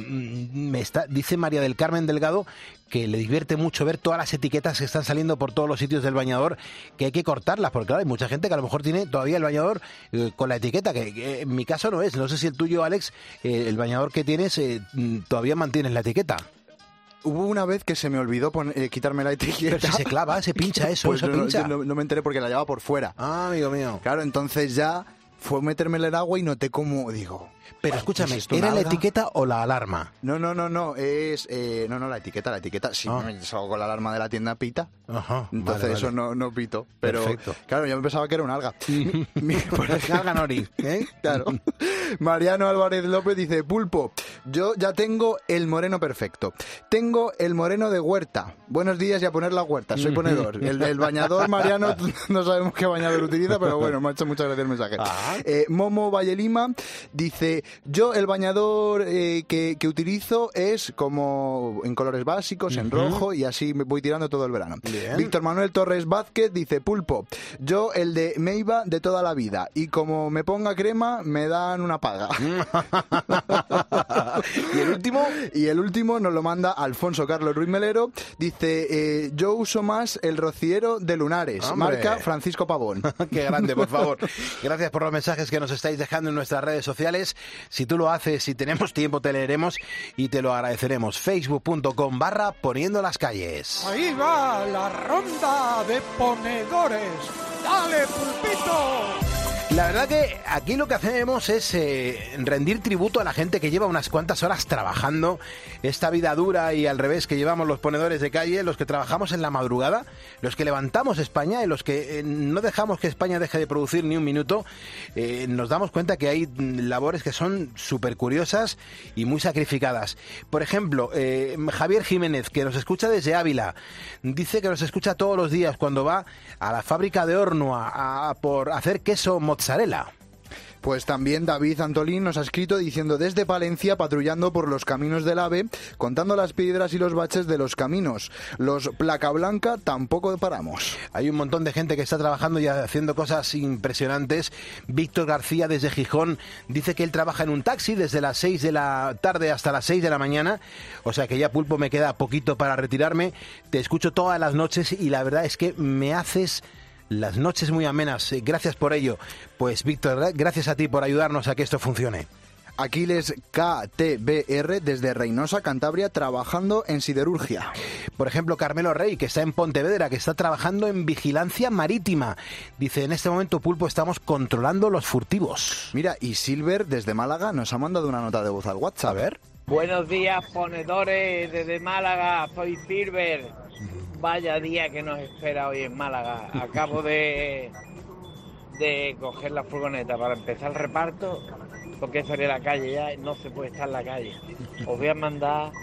dice María del Carmen Delgado que le divierte mucho ver todas las etiquetas que están saliendo por todos los sitios del bañador, que hay que cortarlas, porque claro, hay mucha gente que a lo mejor tiene todavía el bañador con la etiqueta, que en mi caso no es. No sé si el tuyo, Alex, el bañador que tienes, todavía mantienes la etiqueta. Hubo una vez que se me olvidó quitarme la etiqueta. Pero si se clava, se pincha eso, pues eso pincha. No me enteré porque la llevaba por fuera. Ah, amigo mío. Claro, entonces ya fue metérmela en el agua y noté como, digo... Pero escúchame, ¿era la etiqueta o la alarma? No, es... la etiqueta. Si me salgo con la alarma de la tienda, pita. Ajá, entonces vale. Eso no pito. Pero, perfecto. Claro, yo pensaba que era un alga. Alga nori, ¿eh? Claro. Mariano Álvarez López dice, Pulpo, yo ya tengo el moreno perfecto. Tengo el moreno de huerta. Buenos días y a poner la huerta, soy ponedor. El bañador, Mariano, no sabemos qué bañador utiliza, pero bueno, me ha hecho muchas gracias el mensaje. Momo Valle Lima dice, yo el bañador que utilizo es como en colores básicos, en rojo, y así me voy tirando todo el verano. Bien. Víctor Manuel Torres Vázquez dice, Pulpo, yo el de Meiba de toda la vida, y como me ponga crema me dan una paga. ¿Y el último nos lo manda Alfonso Carlos Ruiz Melero, dice, yo uso más el rociero de Lunares. ¡Hombre! Marca Francisco Pavón. Qué grande, por favor. Gracias por los mensajes que nos estáis dejando en nuestras redes sociales. Si tú lo haces, si tenemos tiempo, te leeremos y te lo agradeceremos. Facebook.com/poniendo las calles. Ahí va la ronda de ponedores. ¡Dale, Pulpito! La verdad que aquí lo que hacemos es rendir tributo a la gente que lleva unas cuantas horas trabajando esta vida dura y al revés que llevamos los ponedores de calle, los que trabajamos en la madrugada, los que levantamos España y los que no dejamos que España deje de producir ni un minuto. Nos damos cuenta que hay labores que son súper curiosas y muy sacrificadas. Por ejemplo, Javier Jiménez, que nos escucha desde Ávila, dice que nos escucha todos los días cuando va a la fábrica de horno por hacer queso mozzarella. Pues también David Antolín nos ha escrito diciendo desde Palencia, patrullando por los caminos del AVE, contando las piedras y los baches de los caminos. Los placa blanca tampoco paramos. Hay un montón de gente que está trabajando y haciendo cosas impresionantes. Víctor García desde Gijón dice que él trabaja en un taxi desde las 6 de la tarde hasta las 6 de la mañana. O sea que ya, Pulpo, me queda poquito para retirarme. Te escucho todas las noches y la verdad es que me haces las noches muy amenas. Gracias por ello. Pues Víctor, gracias a ti por ayudarnos a que esto funcione. Aquiles KTBR desde Reynosa, Cantabria, trabajando en siderurgia. Por ejemplo, Carmelo Rey, que está en Pontevedra, que está trabajando en vigilancia marítima. Dice, en este momento, Pulpo, estamos controlando los furtivos. Mira, y Silver desde Málaga nos ha mandado una nota de voz al WhatsApp. A ver. Buenos días, ponedores desde Málaga, soy Silver. Vaya día que nos espera hoy en Málaga. Acabo de coger la furgoneta para empezar el reparto, porque salí a la calle ya, no se puede estar en la calle. Os voy a mandar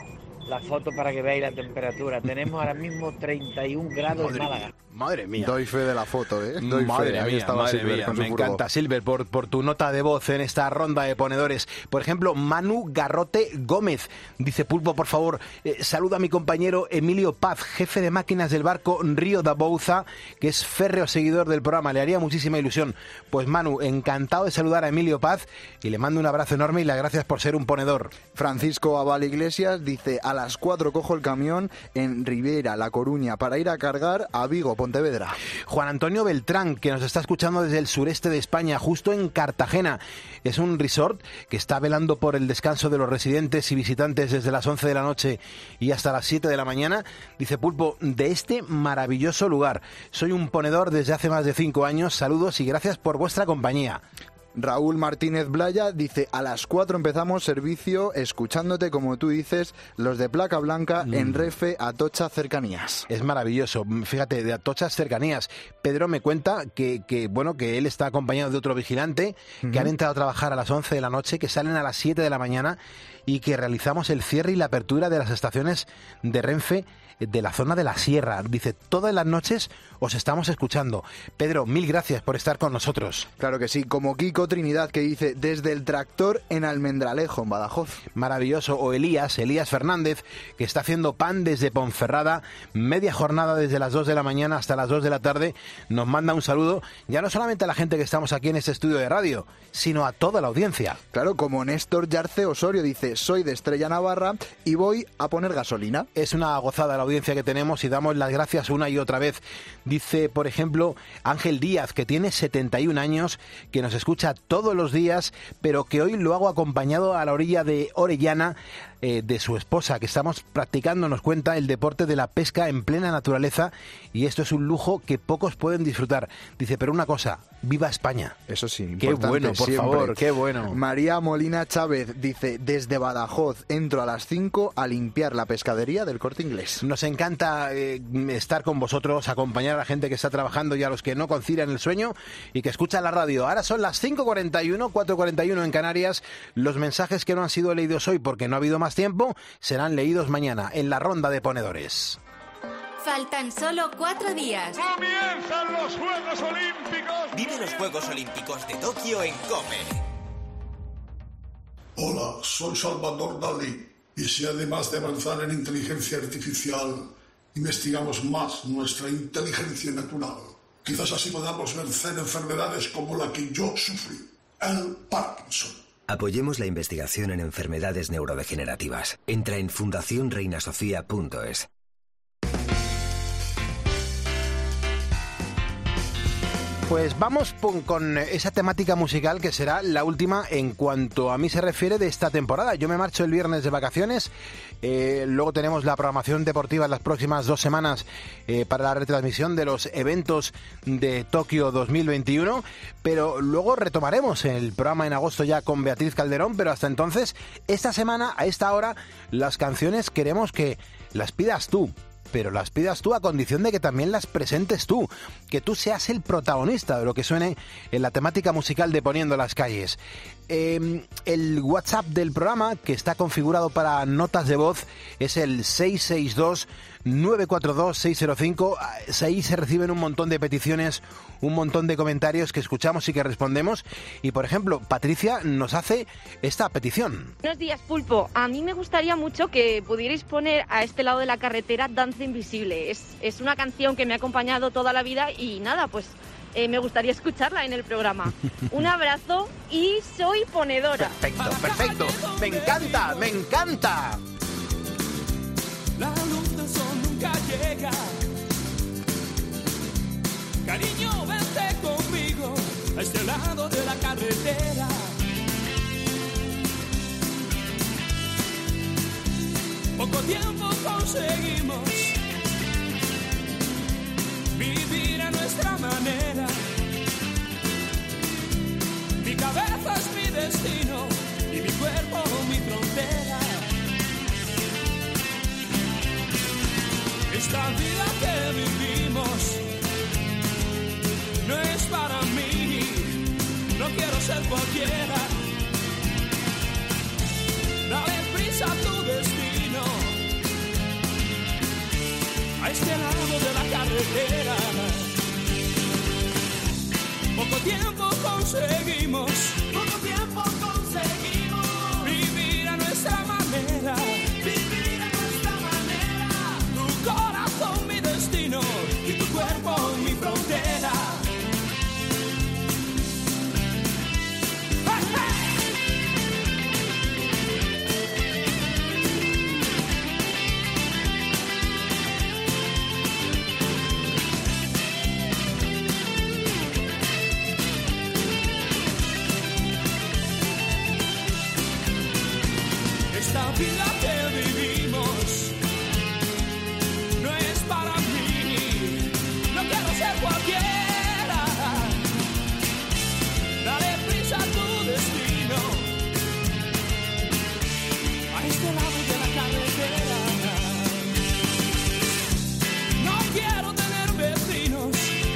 la foto para que veáis la temperatura. Tenemos ahora mismo 31 grados en Málaga. Madre mía. Doy fe de la foto, ¿eh? Doy Madre fe. Ahí mía, estaba madre Silver mía. con su Me furgo. encanta, Silver, por tu nota de voz en esta ronda de ponedores. Por ejemplo, Manu Garrote Gómez dice: Pulpo, por favor, saluda a mi compañero Emilio Paz, jefe de máquinas del barco Río da Bouza, que es férreo seguidor del programa. Le haría muchísima ilusión. Pues Manu, encantado de saludar a Emilio Paz y le mando un abrazo enorme y las gracias por ser un ponedor. Francisco Abal Iglesias dice: a las 4 cojo el camión en Ribeira, La Coruña, para ir a cargar a Vigo, Pontevedra. Juan Antonio Beltrán, que nos está escuchando desde el sureste de España, justo en Cartagena. Es un resort que está velando por el descanso de los residentes y visitantes desde las 11 de la noche y hasta las 7 de la mañana. Dice: Pulpo, de este maravilloso lugar. Soy un ponedor desde hace más de 5 años. Saludos y gracias por vuestra compañía. Raúl Martínez Blaya dice: a las 4 empezamos servicio escuchándote, como tú dices, los de placa blanca en Renfe, Atocha, Cercanías. Es maravilloso. Fíjate, de Atocha, Cercanías. Pedro me cuenta que él está acompañado de otro vigilante, que han entrado a trabajar a las 11 de la noche, que salen a las 7 de la mañana y que realizamos el cierre y la apertura de las estaciones de Renfe de la zona de la Sierra. Dice: todas las noches os estamos escuchando. Pedro, mil gracias por estar con nosotros. Claro que sí, como Kiko Trinidad, que dice: desde el tractor en Almendralejo, en Badajoz. Maravilloso. O Elías Fernández, que está haciendo pan desde Ponferrada, media jornada desde las 2 de la mañana hasta las 2 de la tarde. Nos manda un saludo, ya no solamente a la gente que estamos aquí en este estudio de radio, sino a toda la audiencia. Claro, como Néstor Yarce Osorio dice: soy de Estrella Navarra y voy a poner gasolina. Es una gozada la audiencia que tenemos y damos las gracias una y otra vez. Dice, por ejemplo, Ángel Díaz, que tiene 71 años, que nos escucha todos los días, pero que hoy lo hago acompañado a la orilla de Orellana de su esposa, que estamos practicando, nos cuenta, el deporte de la pesca en plena naturaleza, y esto es un lujo que pocos pueden disfrutar. Dice: pero una cosa, ¡viva España! Eso sí, qué bueno, por siempre. favor, qué bueno. María Molina Chávez dice: desde Badajoz entro a las 5 a limpiar la pescadería del Corte Inglés. Nos encanta estar con vosotros, acompañar a la gente que está trabajando y a los que no concilian el sueño y que escuchan la radio. Ahora son las 5:41, 4:41 en Canarias. Los mensajes que no han sido leídos hoy porque no ha habido más tiempo serán leídos mañana en la ronda de ponedores. Faltan solo 4 días. ¡Comienzan los Juegos Olímpicos! Vive los Juegos Olímpicos de Tokio en COPE. Hola, soy Salvador Dalí. Y si además de avanzar en inteligencia artificial, investigamos más nuestra inteligencia natural, quizás así podamos vencer enfermedades como la que yo sufrí, el Parkinson. Apoyemos la investigación en enfermedades neurodegenerativas. Entra en fundacionreinasofía.es. Pues vamos con esa temática musical que será la última en cuanto a mí se refiere de esta temporada. Yo me marcho el viernes de vacaciones, luego tenemos la programación deportiva en las próximas 2 semanas para la retransmisión de los eventos de Tokio 2021, pero luego retomaremos el programa en agosto ya con Beatriz Calderón, pero hasta entonces, esta semana, a esta hora, las canciones queremos que las pidas tú. Pero las pidas tú a condición de que también las presentes tú, que tú seas el protagonista de lo que suene en la temática musical de Poniendo las Calles. El WhatsApp del programa, que está configurado para notas de voz, es el 662-942-605. Ahí se reciben un montón de peticiones, un montón de comentarios que escuchamos y que respondemos. Y, por ejemplo, Patricia nos hace esta petición. Buenos días, Pulpo. A mí me gustaría mucho que pudierais poner a este lado de la carretera Danza Invisible. Es una canción que me ha acompañado toda la vida y nada, pues me gustaría escucharla en el programa. Un abrazo y soy ponedora. Perfecto, perfecto. Me encanta, me encanta. La luz del sol nunca llega. Cariño, vente conmigo a este lado de la carretera. Poco tiempo conseguimos vivir a nuestra manera. Mi cabeza es mi destino y mi cuerpo mi frontera. Esta vida que vivimos no es para mí, no quiero ser cualquiera. Dale prisa a tu destino, este lado de la carretera. Poco tiempo conseguimos vivir a nuestra manera, tu corazón mi destino y tu cuerpo mi frontera. Esta vida que vivimos no es para mí, no quiero ser cualquiera. Dale prisa a tu destino, a este lado de la carretera. No quiero tener vecinos,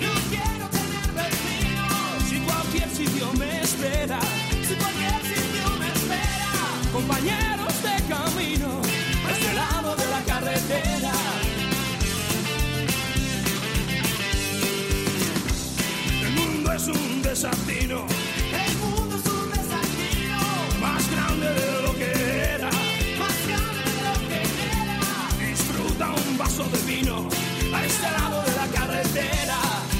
si cualquier sitio me espera, compañeros de camino, a este lado de la carretera. El mundo es un desatino, más grande de lo que era, disfruta un vaso de vino, a este lado de la carretera.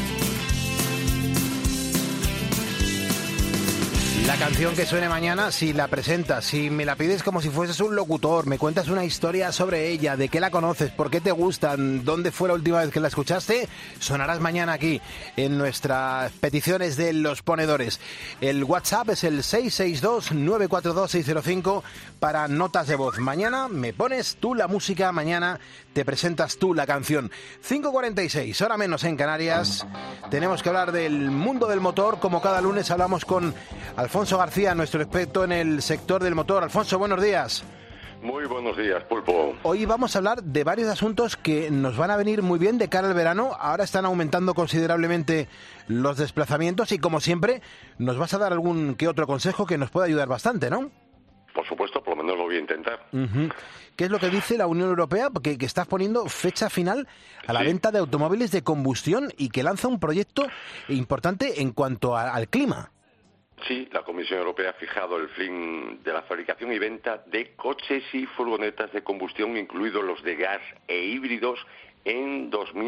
La canción que suene mañana, si la presentas, si me la pides como si fueses un locutor, me cuentas una historia sobre ella, de qué la conoces, por qué te gustan, dónde fue la última vez que la escuchaste, sonarás mañana aquí en nuestras peticiones de los ponedores. El WhatsApp es el 662-942-605 para notas de voz. Mañana me pones tú la música, mañana te presentas tú la canción. 5:46, hora menos en Canarias. Tenemos que hablar del mundo del motor, como cada lunes hablamos con Alfonso García, nuestro experto en el sector del motor. Alfonso, buenos días. Muy buenos días, Pulpo. Hoy vamos a hablar de varios asuntos que nos van a venir muy bien de cara al verano. Ahora están aumentando considerablemente los desplazamientos y, como siempre, nos vas a dar algún que otro consejo que nos pueda ayudar bastante, ¿no? Por supuesto, por lo menos lo voy a intentar. ¿Qué es lo que dice la Unión Europea? Que estás poniendo fecha final a la venta de automóviles de combustión y que lanza un proyecto importante en cuanto al clima. Sí, la Comisión Europea ha fijado el fin de la fabricación y venta de coches y furgonetas de combustión, incluidos los de gas e híbridos, en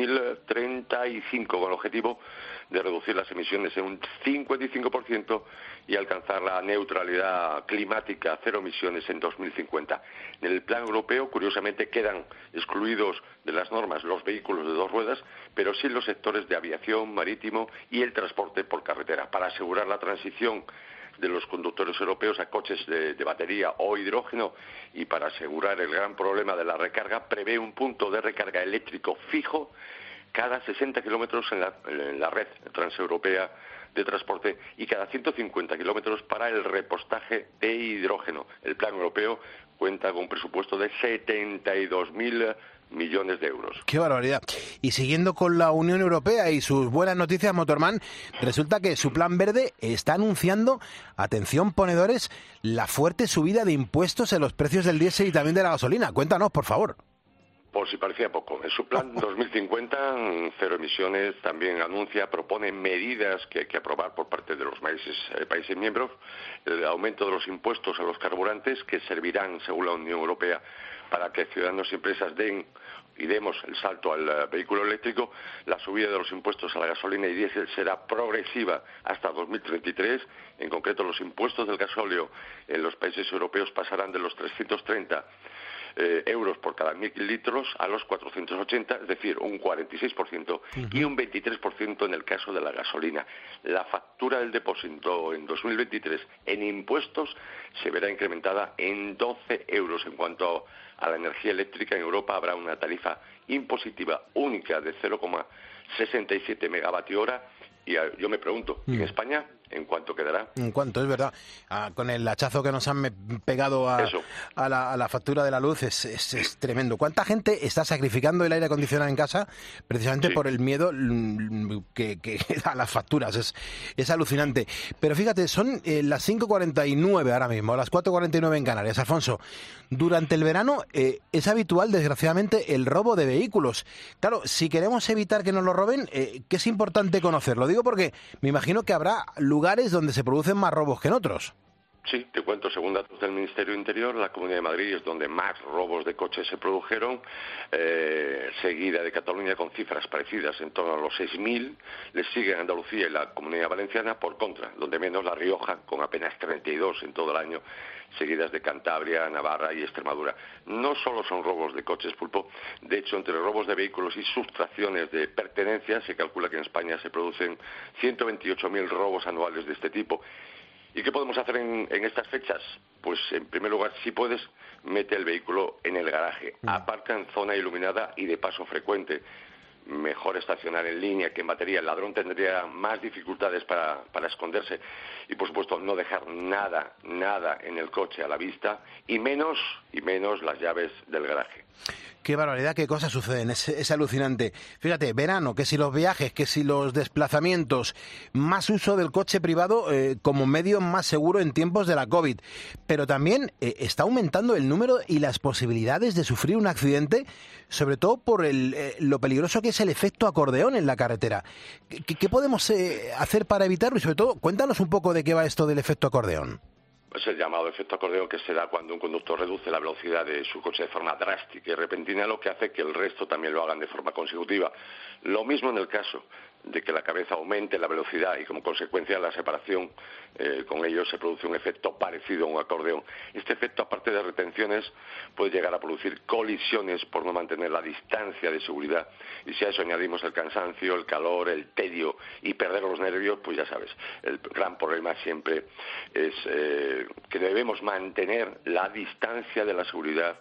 2035, con el objetivo de reducir las emisiones en un 55% y alcanzar la neutralidad climática, cero emisiones en 2050. En el plan europeo, curiosamente, quedan excluidos de las normas los vehículos de dos ruedas, pero sí los sectores de aviación, marítimo y el transporte por carretera, para asegurar la transición de los conductores europeos a coches de batería o hidrógeno y para asegurar el gran problema de la recarga, prevé un punto de recarga eléctrico fijo cada 60 kilómetros en la red transeuropea de transporte y cada 150 kilómetros para el repostaje de hidrógeno. El plan europeo cuenta con un presupuesto de 72.000 millones de euros. ¡Qué barbaridad! Y siguiendo con la Unión Europea y sus buenas noticias, Motorman, resulta que su plan verde está anunciando, atención ponedores, la fuerte subida de impuestos en los precios del diésel y también de la gasolina. Cuéntanos, por favor. Por si parecía poco, en su plan 2050, cero emisiones, también propone medidas que hay que aprobar por parte de los países miembros, el aumento de los impuestos a los carburantes, que servirán, según la Unión Europea, para que ciudadanos y empresas demos el salto al vehículo eléctrico. La subida de los impuestos a la gasolina y diésel será progresiva hasta 2033. En concreto, los impuestos del gasóleo en los países europeos pasarán de los 330 euros por cada 1.000 litros a los 480, es decir, un 46% y un 23% en el caso de la gasolina. La factura del depósito en 2023 en impuestos se verá incrementada en 12 euros. En cuanto a la energía eléctrica, en Europa habrá una tarifa impositiva única de 0,67 megavatio hora. Y yo me pregunto, ¿en España en cuánto quedará. En cuánto, es verdad. Con el hachazo que nos han pegado a la factura de la luz es tremendo. ¿Cuánta gente está sacrificando el aire acondicionado en casa precisamente por el miedo que a las facturas? Es alucinante. Pero fíjate, son las 5:49 ahora mismo, las 4:49 en Canarias. Alfonso, durante el verano es habitual, desgraciadamente, el robo de vehículos. Claro, si queremos evitar que nos lo roben, que es importante conocerlo. Digo porque me imagino que habrá lugares donde se producen más robos que en otros. Sí, te cuento, según datos del Ministerio del Interior, la Comunidad de Madrid es donde más robos de coches se produjeron, seguida de Cataluña con cifras parecidas, en torno a los 6.000, le siguen Andalucía y la Comunidad Valenciana, por contra, donde menos La Rioja, con apenas 32 en todo el año, seguidas de Cantabria, Navarra y Extremadura. No solo son robos de coches, Pulpo, de hecho, entre robos de vehículos y sustracciones de pertenencias, se calcula que en España se producen 128.000 robos anuales de este tipo. ¿Y qué podemos hacer en estas fechas? Pues, en primer lugar, si puedes, mete el vehículo en el garaje. Aparca en zona iluminada y de paso frecuente. Mejor estacionar en línea que en batería. El ladrón tendría más dificultades para esconderse. Y, por supuesto, no dejar nada en el coche a la vista. Y menos las llaves del garaje. Qué barbaridad, qué cosas suceden, es alucinante. Fíjate, verano, que si los viajes, que si los desplazamientos, más uso del coche privado como medio más seguro en tiempos de la COVID. Pero también está aumentando el número y las posibilidades de sufrir un accidente, sobre todo por lo peligroso que es el efecto acordeón en la carretera. ¿Qué podemos hacer para evitarlo? Y sobre todo, cuéntanos un poco de qué va esto del efecto acordeón. Es el llamado efecto acordeón, que se da cuando un conductor reduce la velocidad de su coche de forma drástica y repentina, lo que hace que el resto también lo hagan de forma consecutiva. Lo mismo en el caso de que la cabeza aumente la velocidad y como consecuencia la separación, con ello se produce un efecto parecido a un acordeón. Este efecto, aparte de retenciones, puede llegar a producir colisiones por no mantener la distancia de seguridad, y si a eso añadimos el cansancio, el calor, el tedio y perder los nervios, pues ya sabes, el gran problema siempre es que debemos mantener la distancia de la seguridad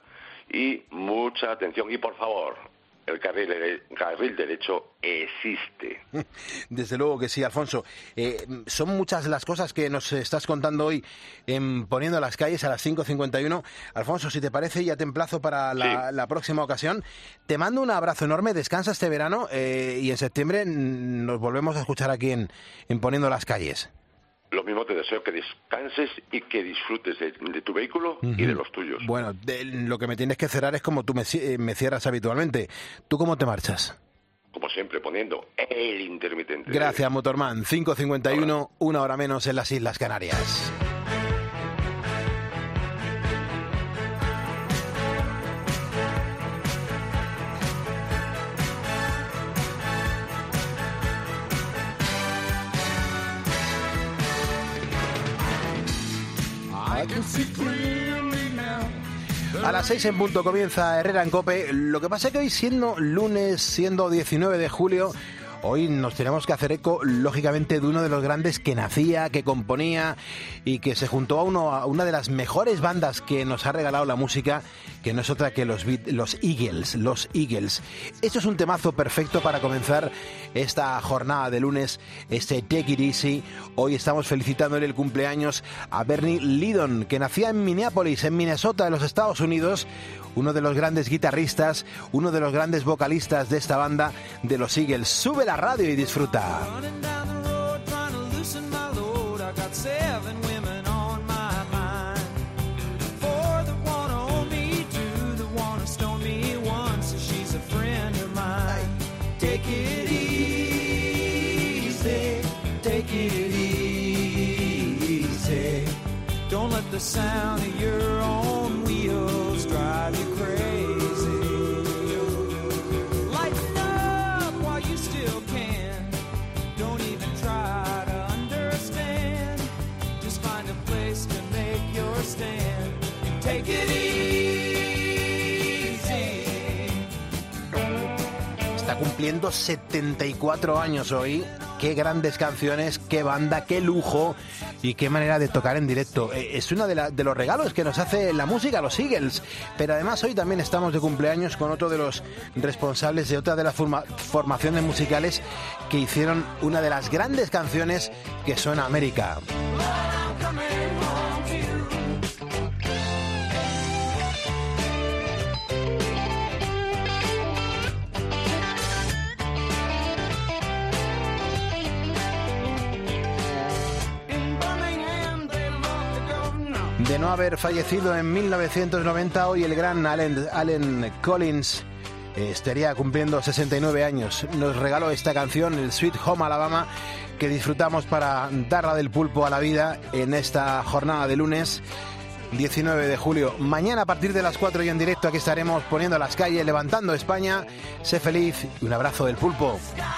y mucha atención. Y por favor, el carril derecho existe. Desde luego que sí, Alfonso. Son muchas las cosas que nos estás contando hoy en Poniendo las Calles a las 5:51. Alfonso, si te parece, ya te emplazo para la próxima ocasión. Te mando un abrazo enorme, descansa este verano y en septiembre nos volvemos a escuchar aquí en Poniendo las Calles. Lo mismo te deseo, que descanses y que disfrutes de tu vehículo y de los tuyos. Bueno, lo que me tienes que cerrar es como tú me cierras habitualmente. ¿Tú cómo te marchas? Como siempre, poniendo el intermitente. Gracias, Motorman. 5:51, una hora menos en las Islas Canarias. A las 6 en punto comienza Herrera en COPE. Lo que pasa es que hoy, siendo lunes, siendo 19 de julio, hoy nos tenemos que hacer eco, lógicamente, de uno de los grandes que nacía, que componía y que se juntó a una de las mejores bandas que nos ha regalado la música, que no es otra que los Eagles. Los Eagles. Esto es un temazo perfecto para comenzar esta jornada de lunes, este Take It Easy. Hoy estamos felicitando en el cumpleaños a Bernie Leadon, que nacía en Minneapolis, en Minnesota, en los Estados Unidos. Uno de los grandes guitarristas, uno de los grandes vocalistas de esta banda de los Eagles. Sube la radio y disfruta. Don't let the sound of your own wheels drive you crazy. Lighten up while you still can. Don't even try to understand. Just find a place to make your stand. Take it easy. Está cumpliendo 74 años hoy. qué grandes canciones, qué banda, qué lujo y qué manera de tocar en directo. Es uno de los regalos que nos hace la música, los Eagles. Pero además hoy también estamos de cumpleaños con otro de los responsables de otra de las formaciones musicales que hicieron una de las grandes canciones que suena América. De no haber fallecido en 1990, hoy el gran Allen Collins estaría cumpliendo 69 años. Nos regaló esta canción, el Sweet Home Alabama, que disfrutamos para darla del pulpo a la vida en esta jornada de lunes 19 de julio. Mañana a partir de las 4 y en directo aquí estaremos poniendo las calles, levantando España. Sé feliz y un abrazo del pulpo.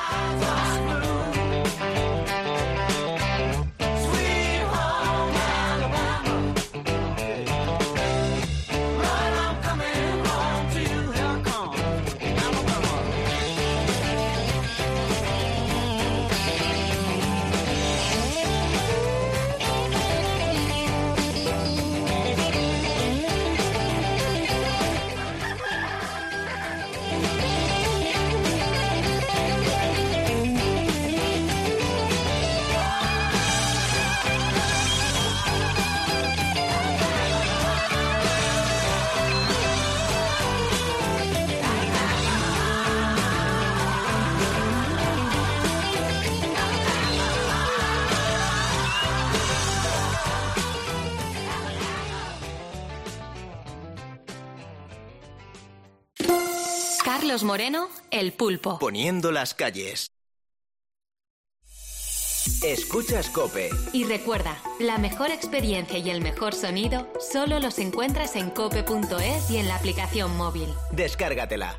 Carlos Moreno, El Pulpo. Poniendo las calles. Escuchas COPE. Y recuerda, la mejor experiencia y el mejor sonido solo los encuentras en cope.es y en la aplicación móvil. Descárgatela.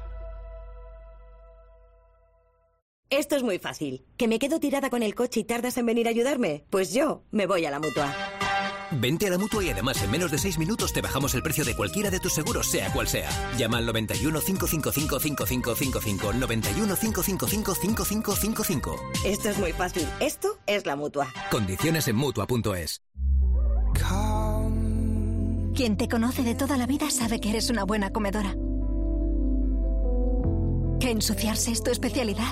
Esto es muy fácil. ¿Que me quedo tirada con el coche y tardas en venir a ayudarme? Pues yo me voy a la Mutua. Vente a la Mutua y además en menos de 6 minutos te bajamos el precio de cualquiera de tus seguros, sea cual sea. Llama al 91 555 5555, 91 555 5555. Esto es muy fácil. Esto es la Mutua. Condiciones en Mutua.es. Quien te conoce de toda la vida sabe que eres una buena comedora. Que ensuciarse es tu especialidad.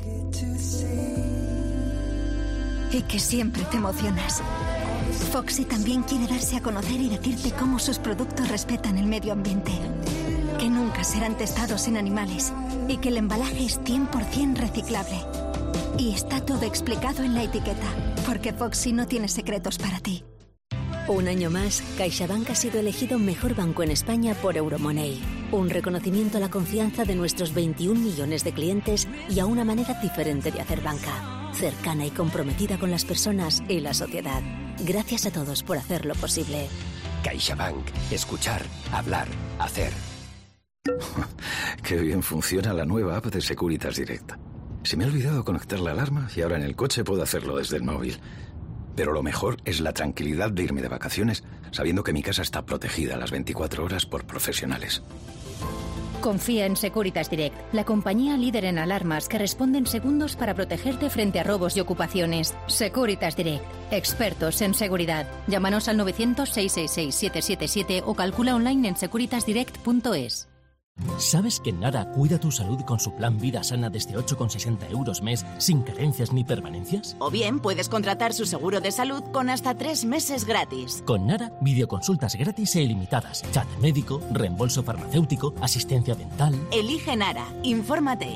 Y que siempre te emocionas. Foxy también quiere darse a conocer y decirte cómo sus productos respetan el medio ambiente, que nunca serán testados en animales y que el embalaje es 100% reciclable. Y está todo explicado en la etiqueta, porque Foxy no tiene secretos para ti. Un año más, CaixaBank ha sido elegido mejor banco en España por Euromoney. Un reconocimiento a la confianza de nuestros 21 millones de clientes y a una manera diferente de hacer banca, cercana y comprometida con las personas y la sociedad. Gracias a todos por hacerlo posible. CaixaBank. Escuchar, hablar, hacer. Qué bien funciona la nueva app de Securitas Direct. Se me ha olvidado conectar la alarma y ahora en el coche puedo hacerlo desde el móvil. Pero lo mejor es la tranquilidad de irme de vacaciones sabiendo que mi casa está protegida a las 24 horas por profesionales. Confía en Securitas Direct, la compañía líder en alarmas que responde en segundos para protegerte frente a robos y ocupaciones. Securitas Direct, expertos en seguridad. Llámanos al 900-666-777 o calcula online en securitasdirect.es. ¿Sabes que Nara cuida tu salud con su plan Vida Sana desde 8,60 € mes, sin carencias ni permanencias? O bien puedes contratar su seguro de salud con hasta 3 meses gratis. Con Nara, videoconsultas gratis e ilimitadas, chat médico, reembolso farmacéutico, asistencia dental. Elige Nara. Infórmate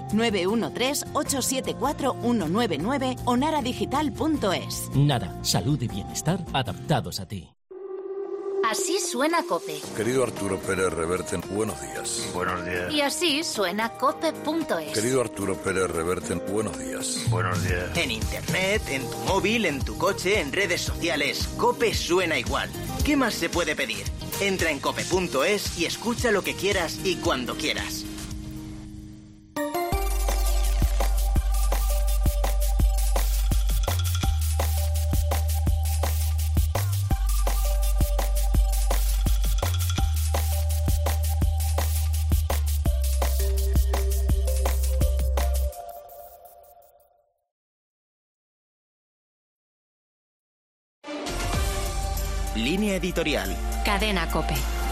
913-874-199 o naradigital.es. Nara, salud y bienestar adaptados a ti. Así suena COPE. Querido Arturo Pérez Reverte, buenos días. Buenos días. Y así suena cope.es. Querido Arturo Pérez Reverte, buenos días. Buenos días. En internet, en tu móvil, en tu coche, en redes sociales, COPE suena igual. ¿Qué más se puede pedir? Entra en cope.es y escucha lo que quieras y cuando quieras. Línea editorial. Cadena COPE.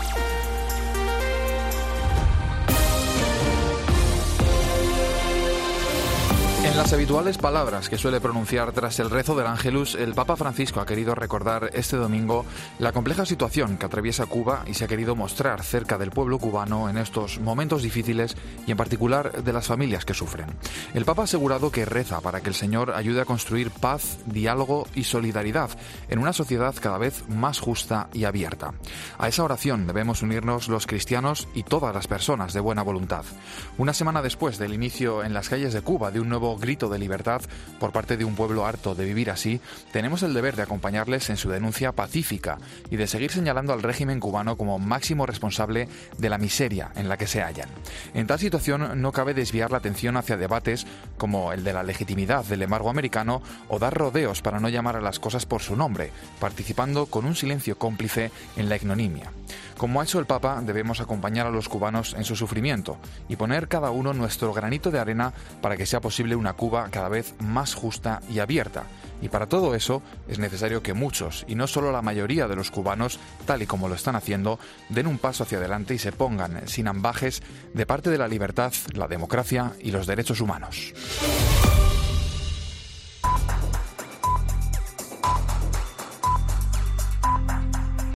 En las habituales palabras que suele pronunciar tras el rezo del Ángelus, el Papa Francisco ha querido recordar este domingo la compleja situación que atraviesa Cuba y se ha querido mostrar cerca del pueblo cubano en estos momentos difíciles y en particular de las familias que sufren. El Papa ha asegurado que reza para que el Señor ayude a construir paz, diálogo y solidaridad en una sociedad cada vez más justa y abierta. A esa oración debemos unirnos los cristianos y todas las personas de buena voluntad. Una semana después del inicio en las calles de Cuba de un nuevo grito de libertad por parte de un pueblo harto de vivir así, tenemos el deber de acompañarles en su denuncia pacífica y de seguir señalando al régimen cubano como máximo responsable de la miseria en la que se hallan. En tal situación no cabe desviar la atención hacia debates como el de la legitimidad del embargo americano o dar rodeos para no llamar a las cosas por su nombre, participando con un silencio cómplice en la ignominia. Como ha hecho el Papa, debemos acompañar a los cubanos en su sufrimiento y poner cada uno nuestro granito de arena para que sea posible una Cuba cada vez más justa y abierta. Y para todo eso es necesario que muchos, y no solo la mayoría de los cubanos, tal y como lo están haciendo, den un paso hacia adelante y se pongan sin ambajes de parte de la libertad, la democracia y los derechos humanos.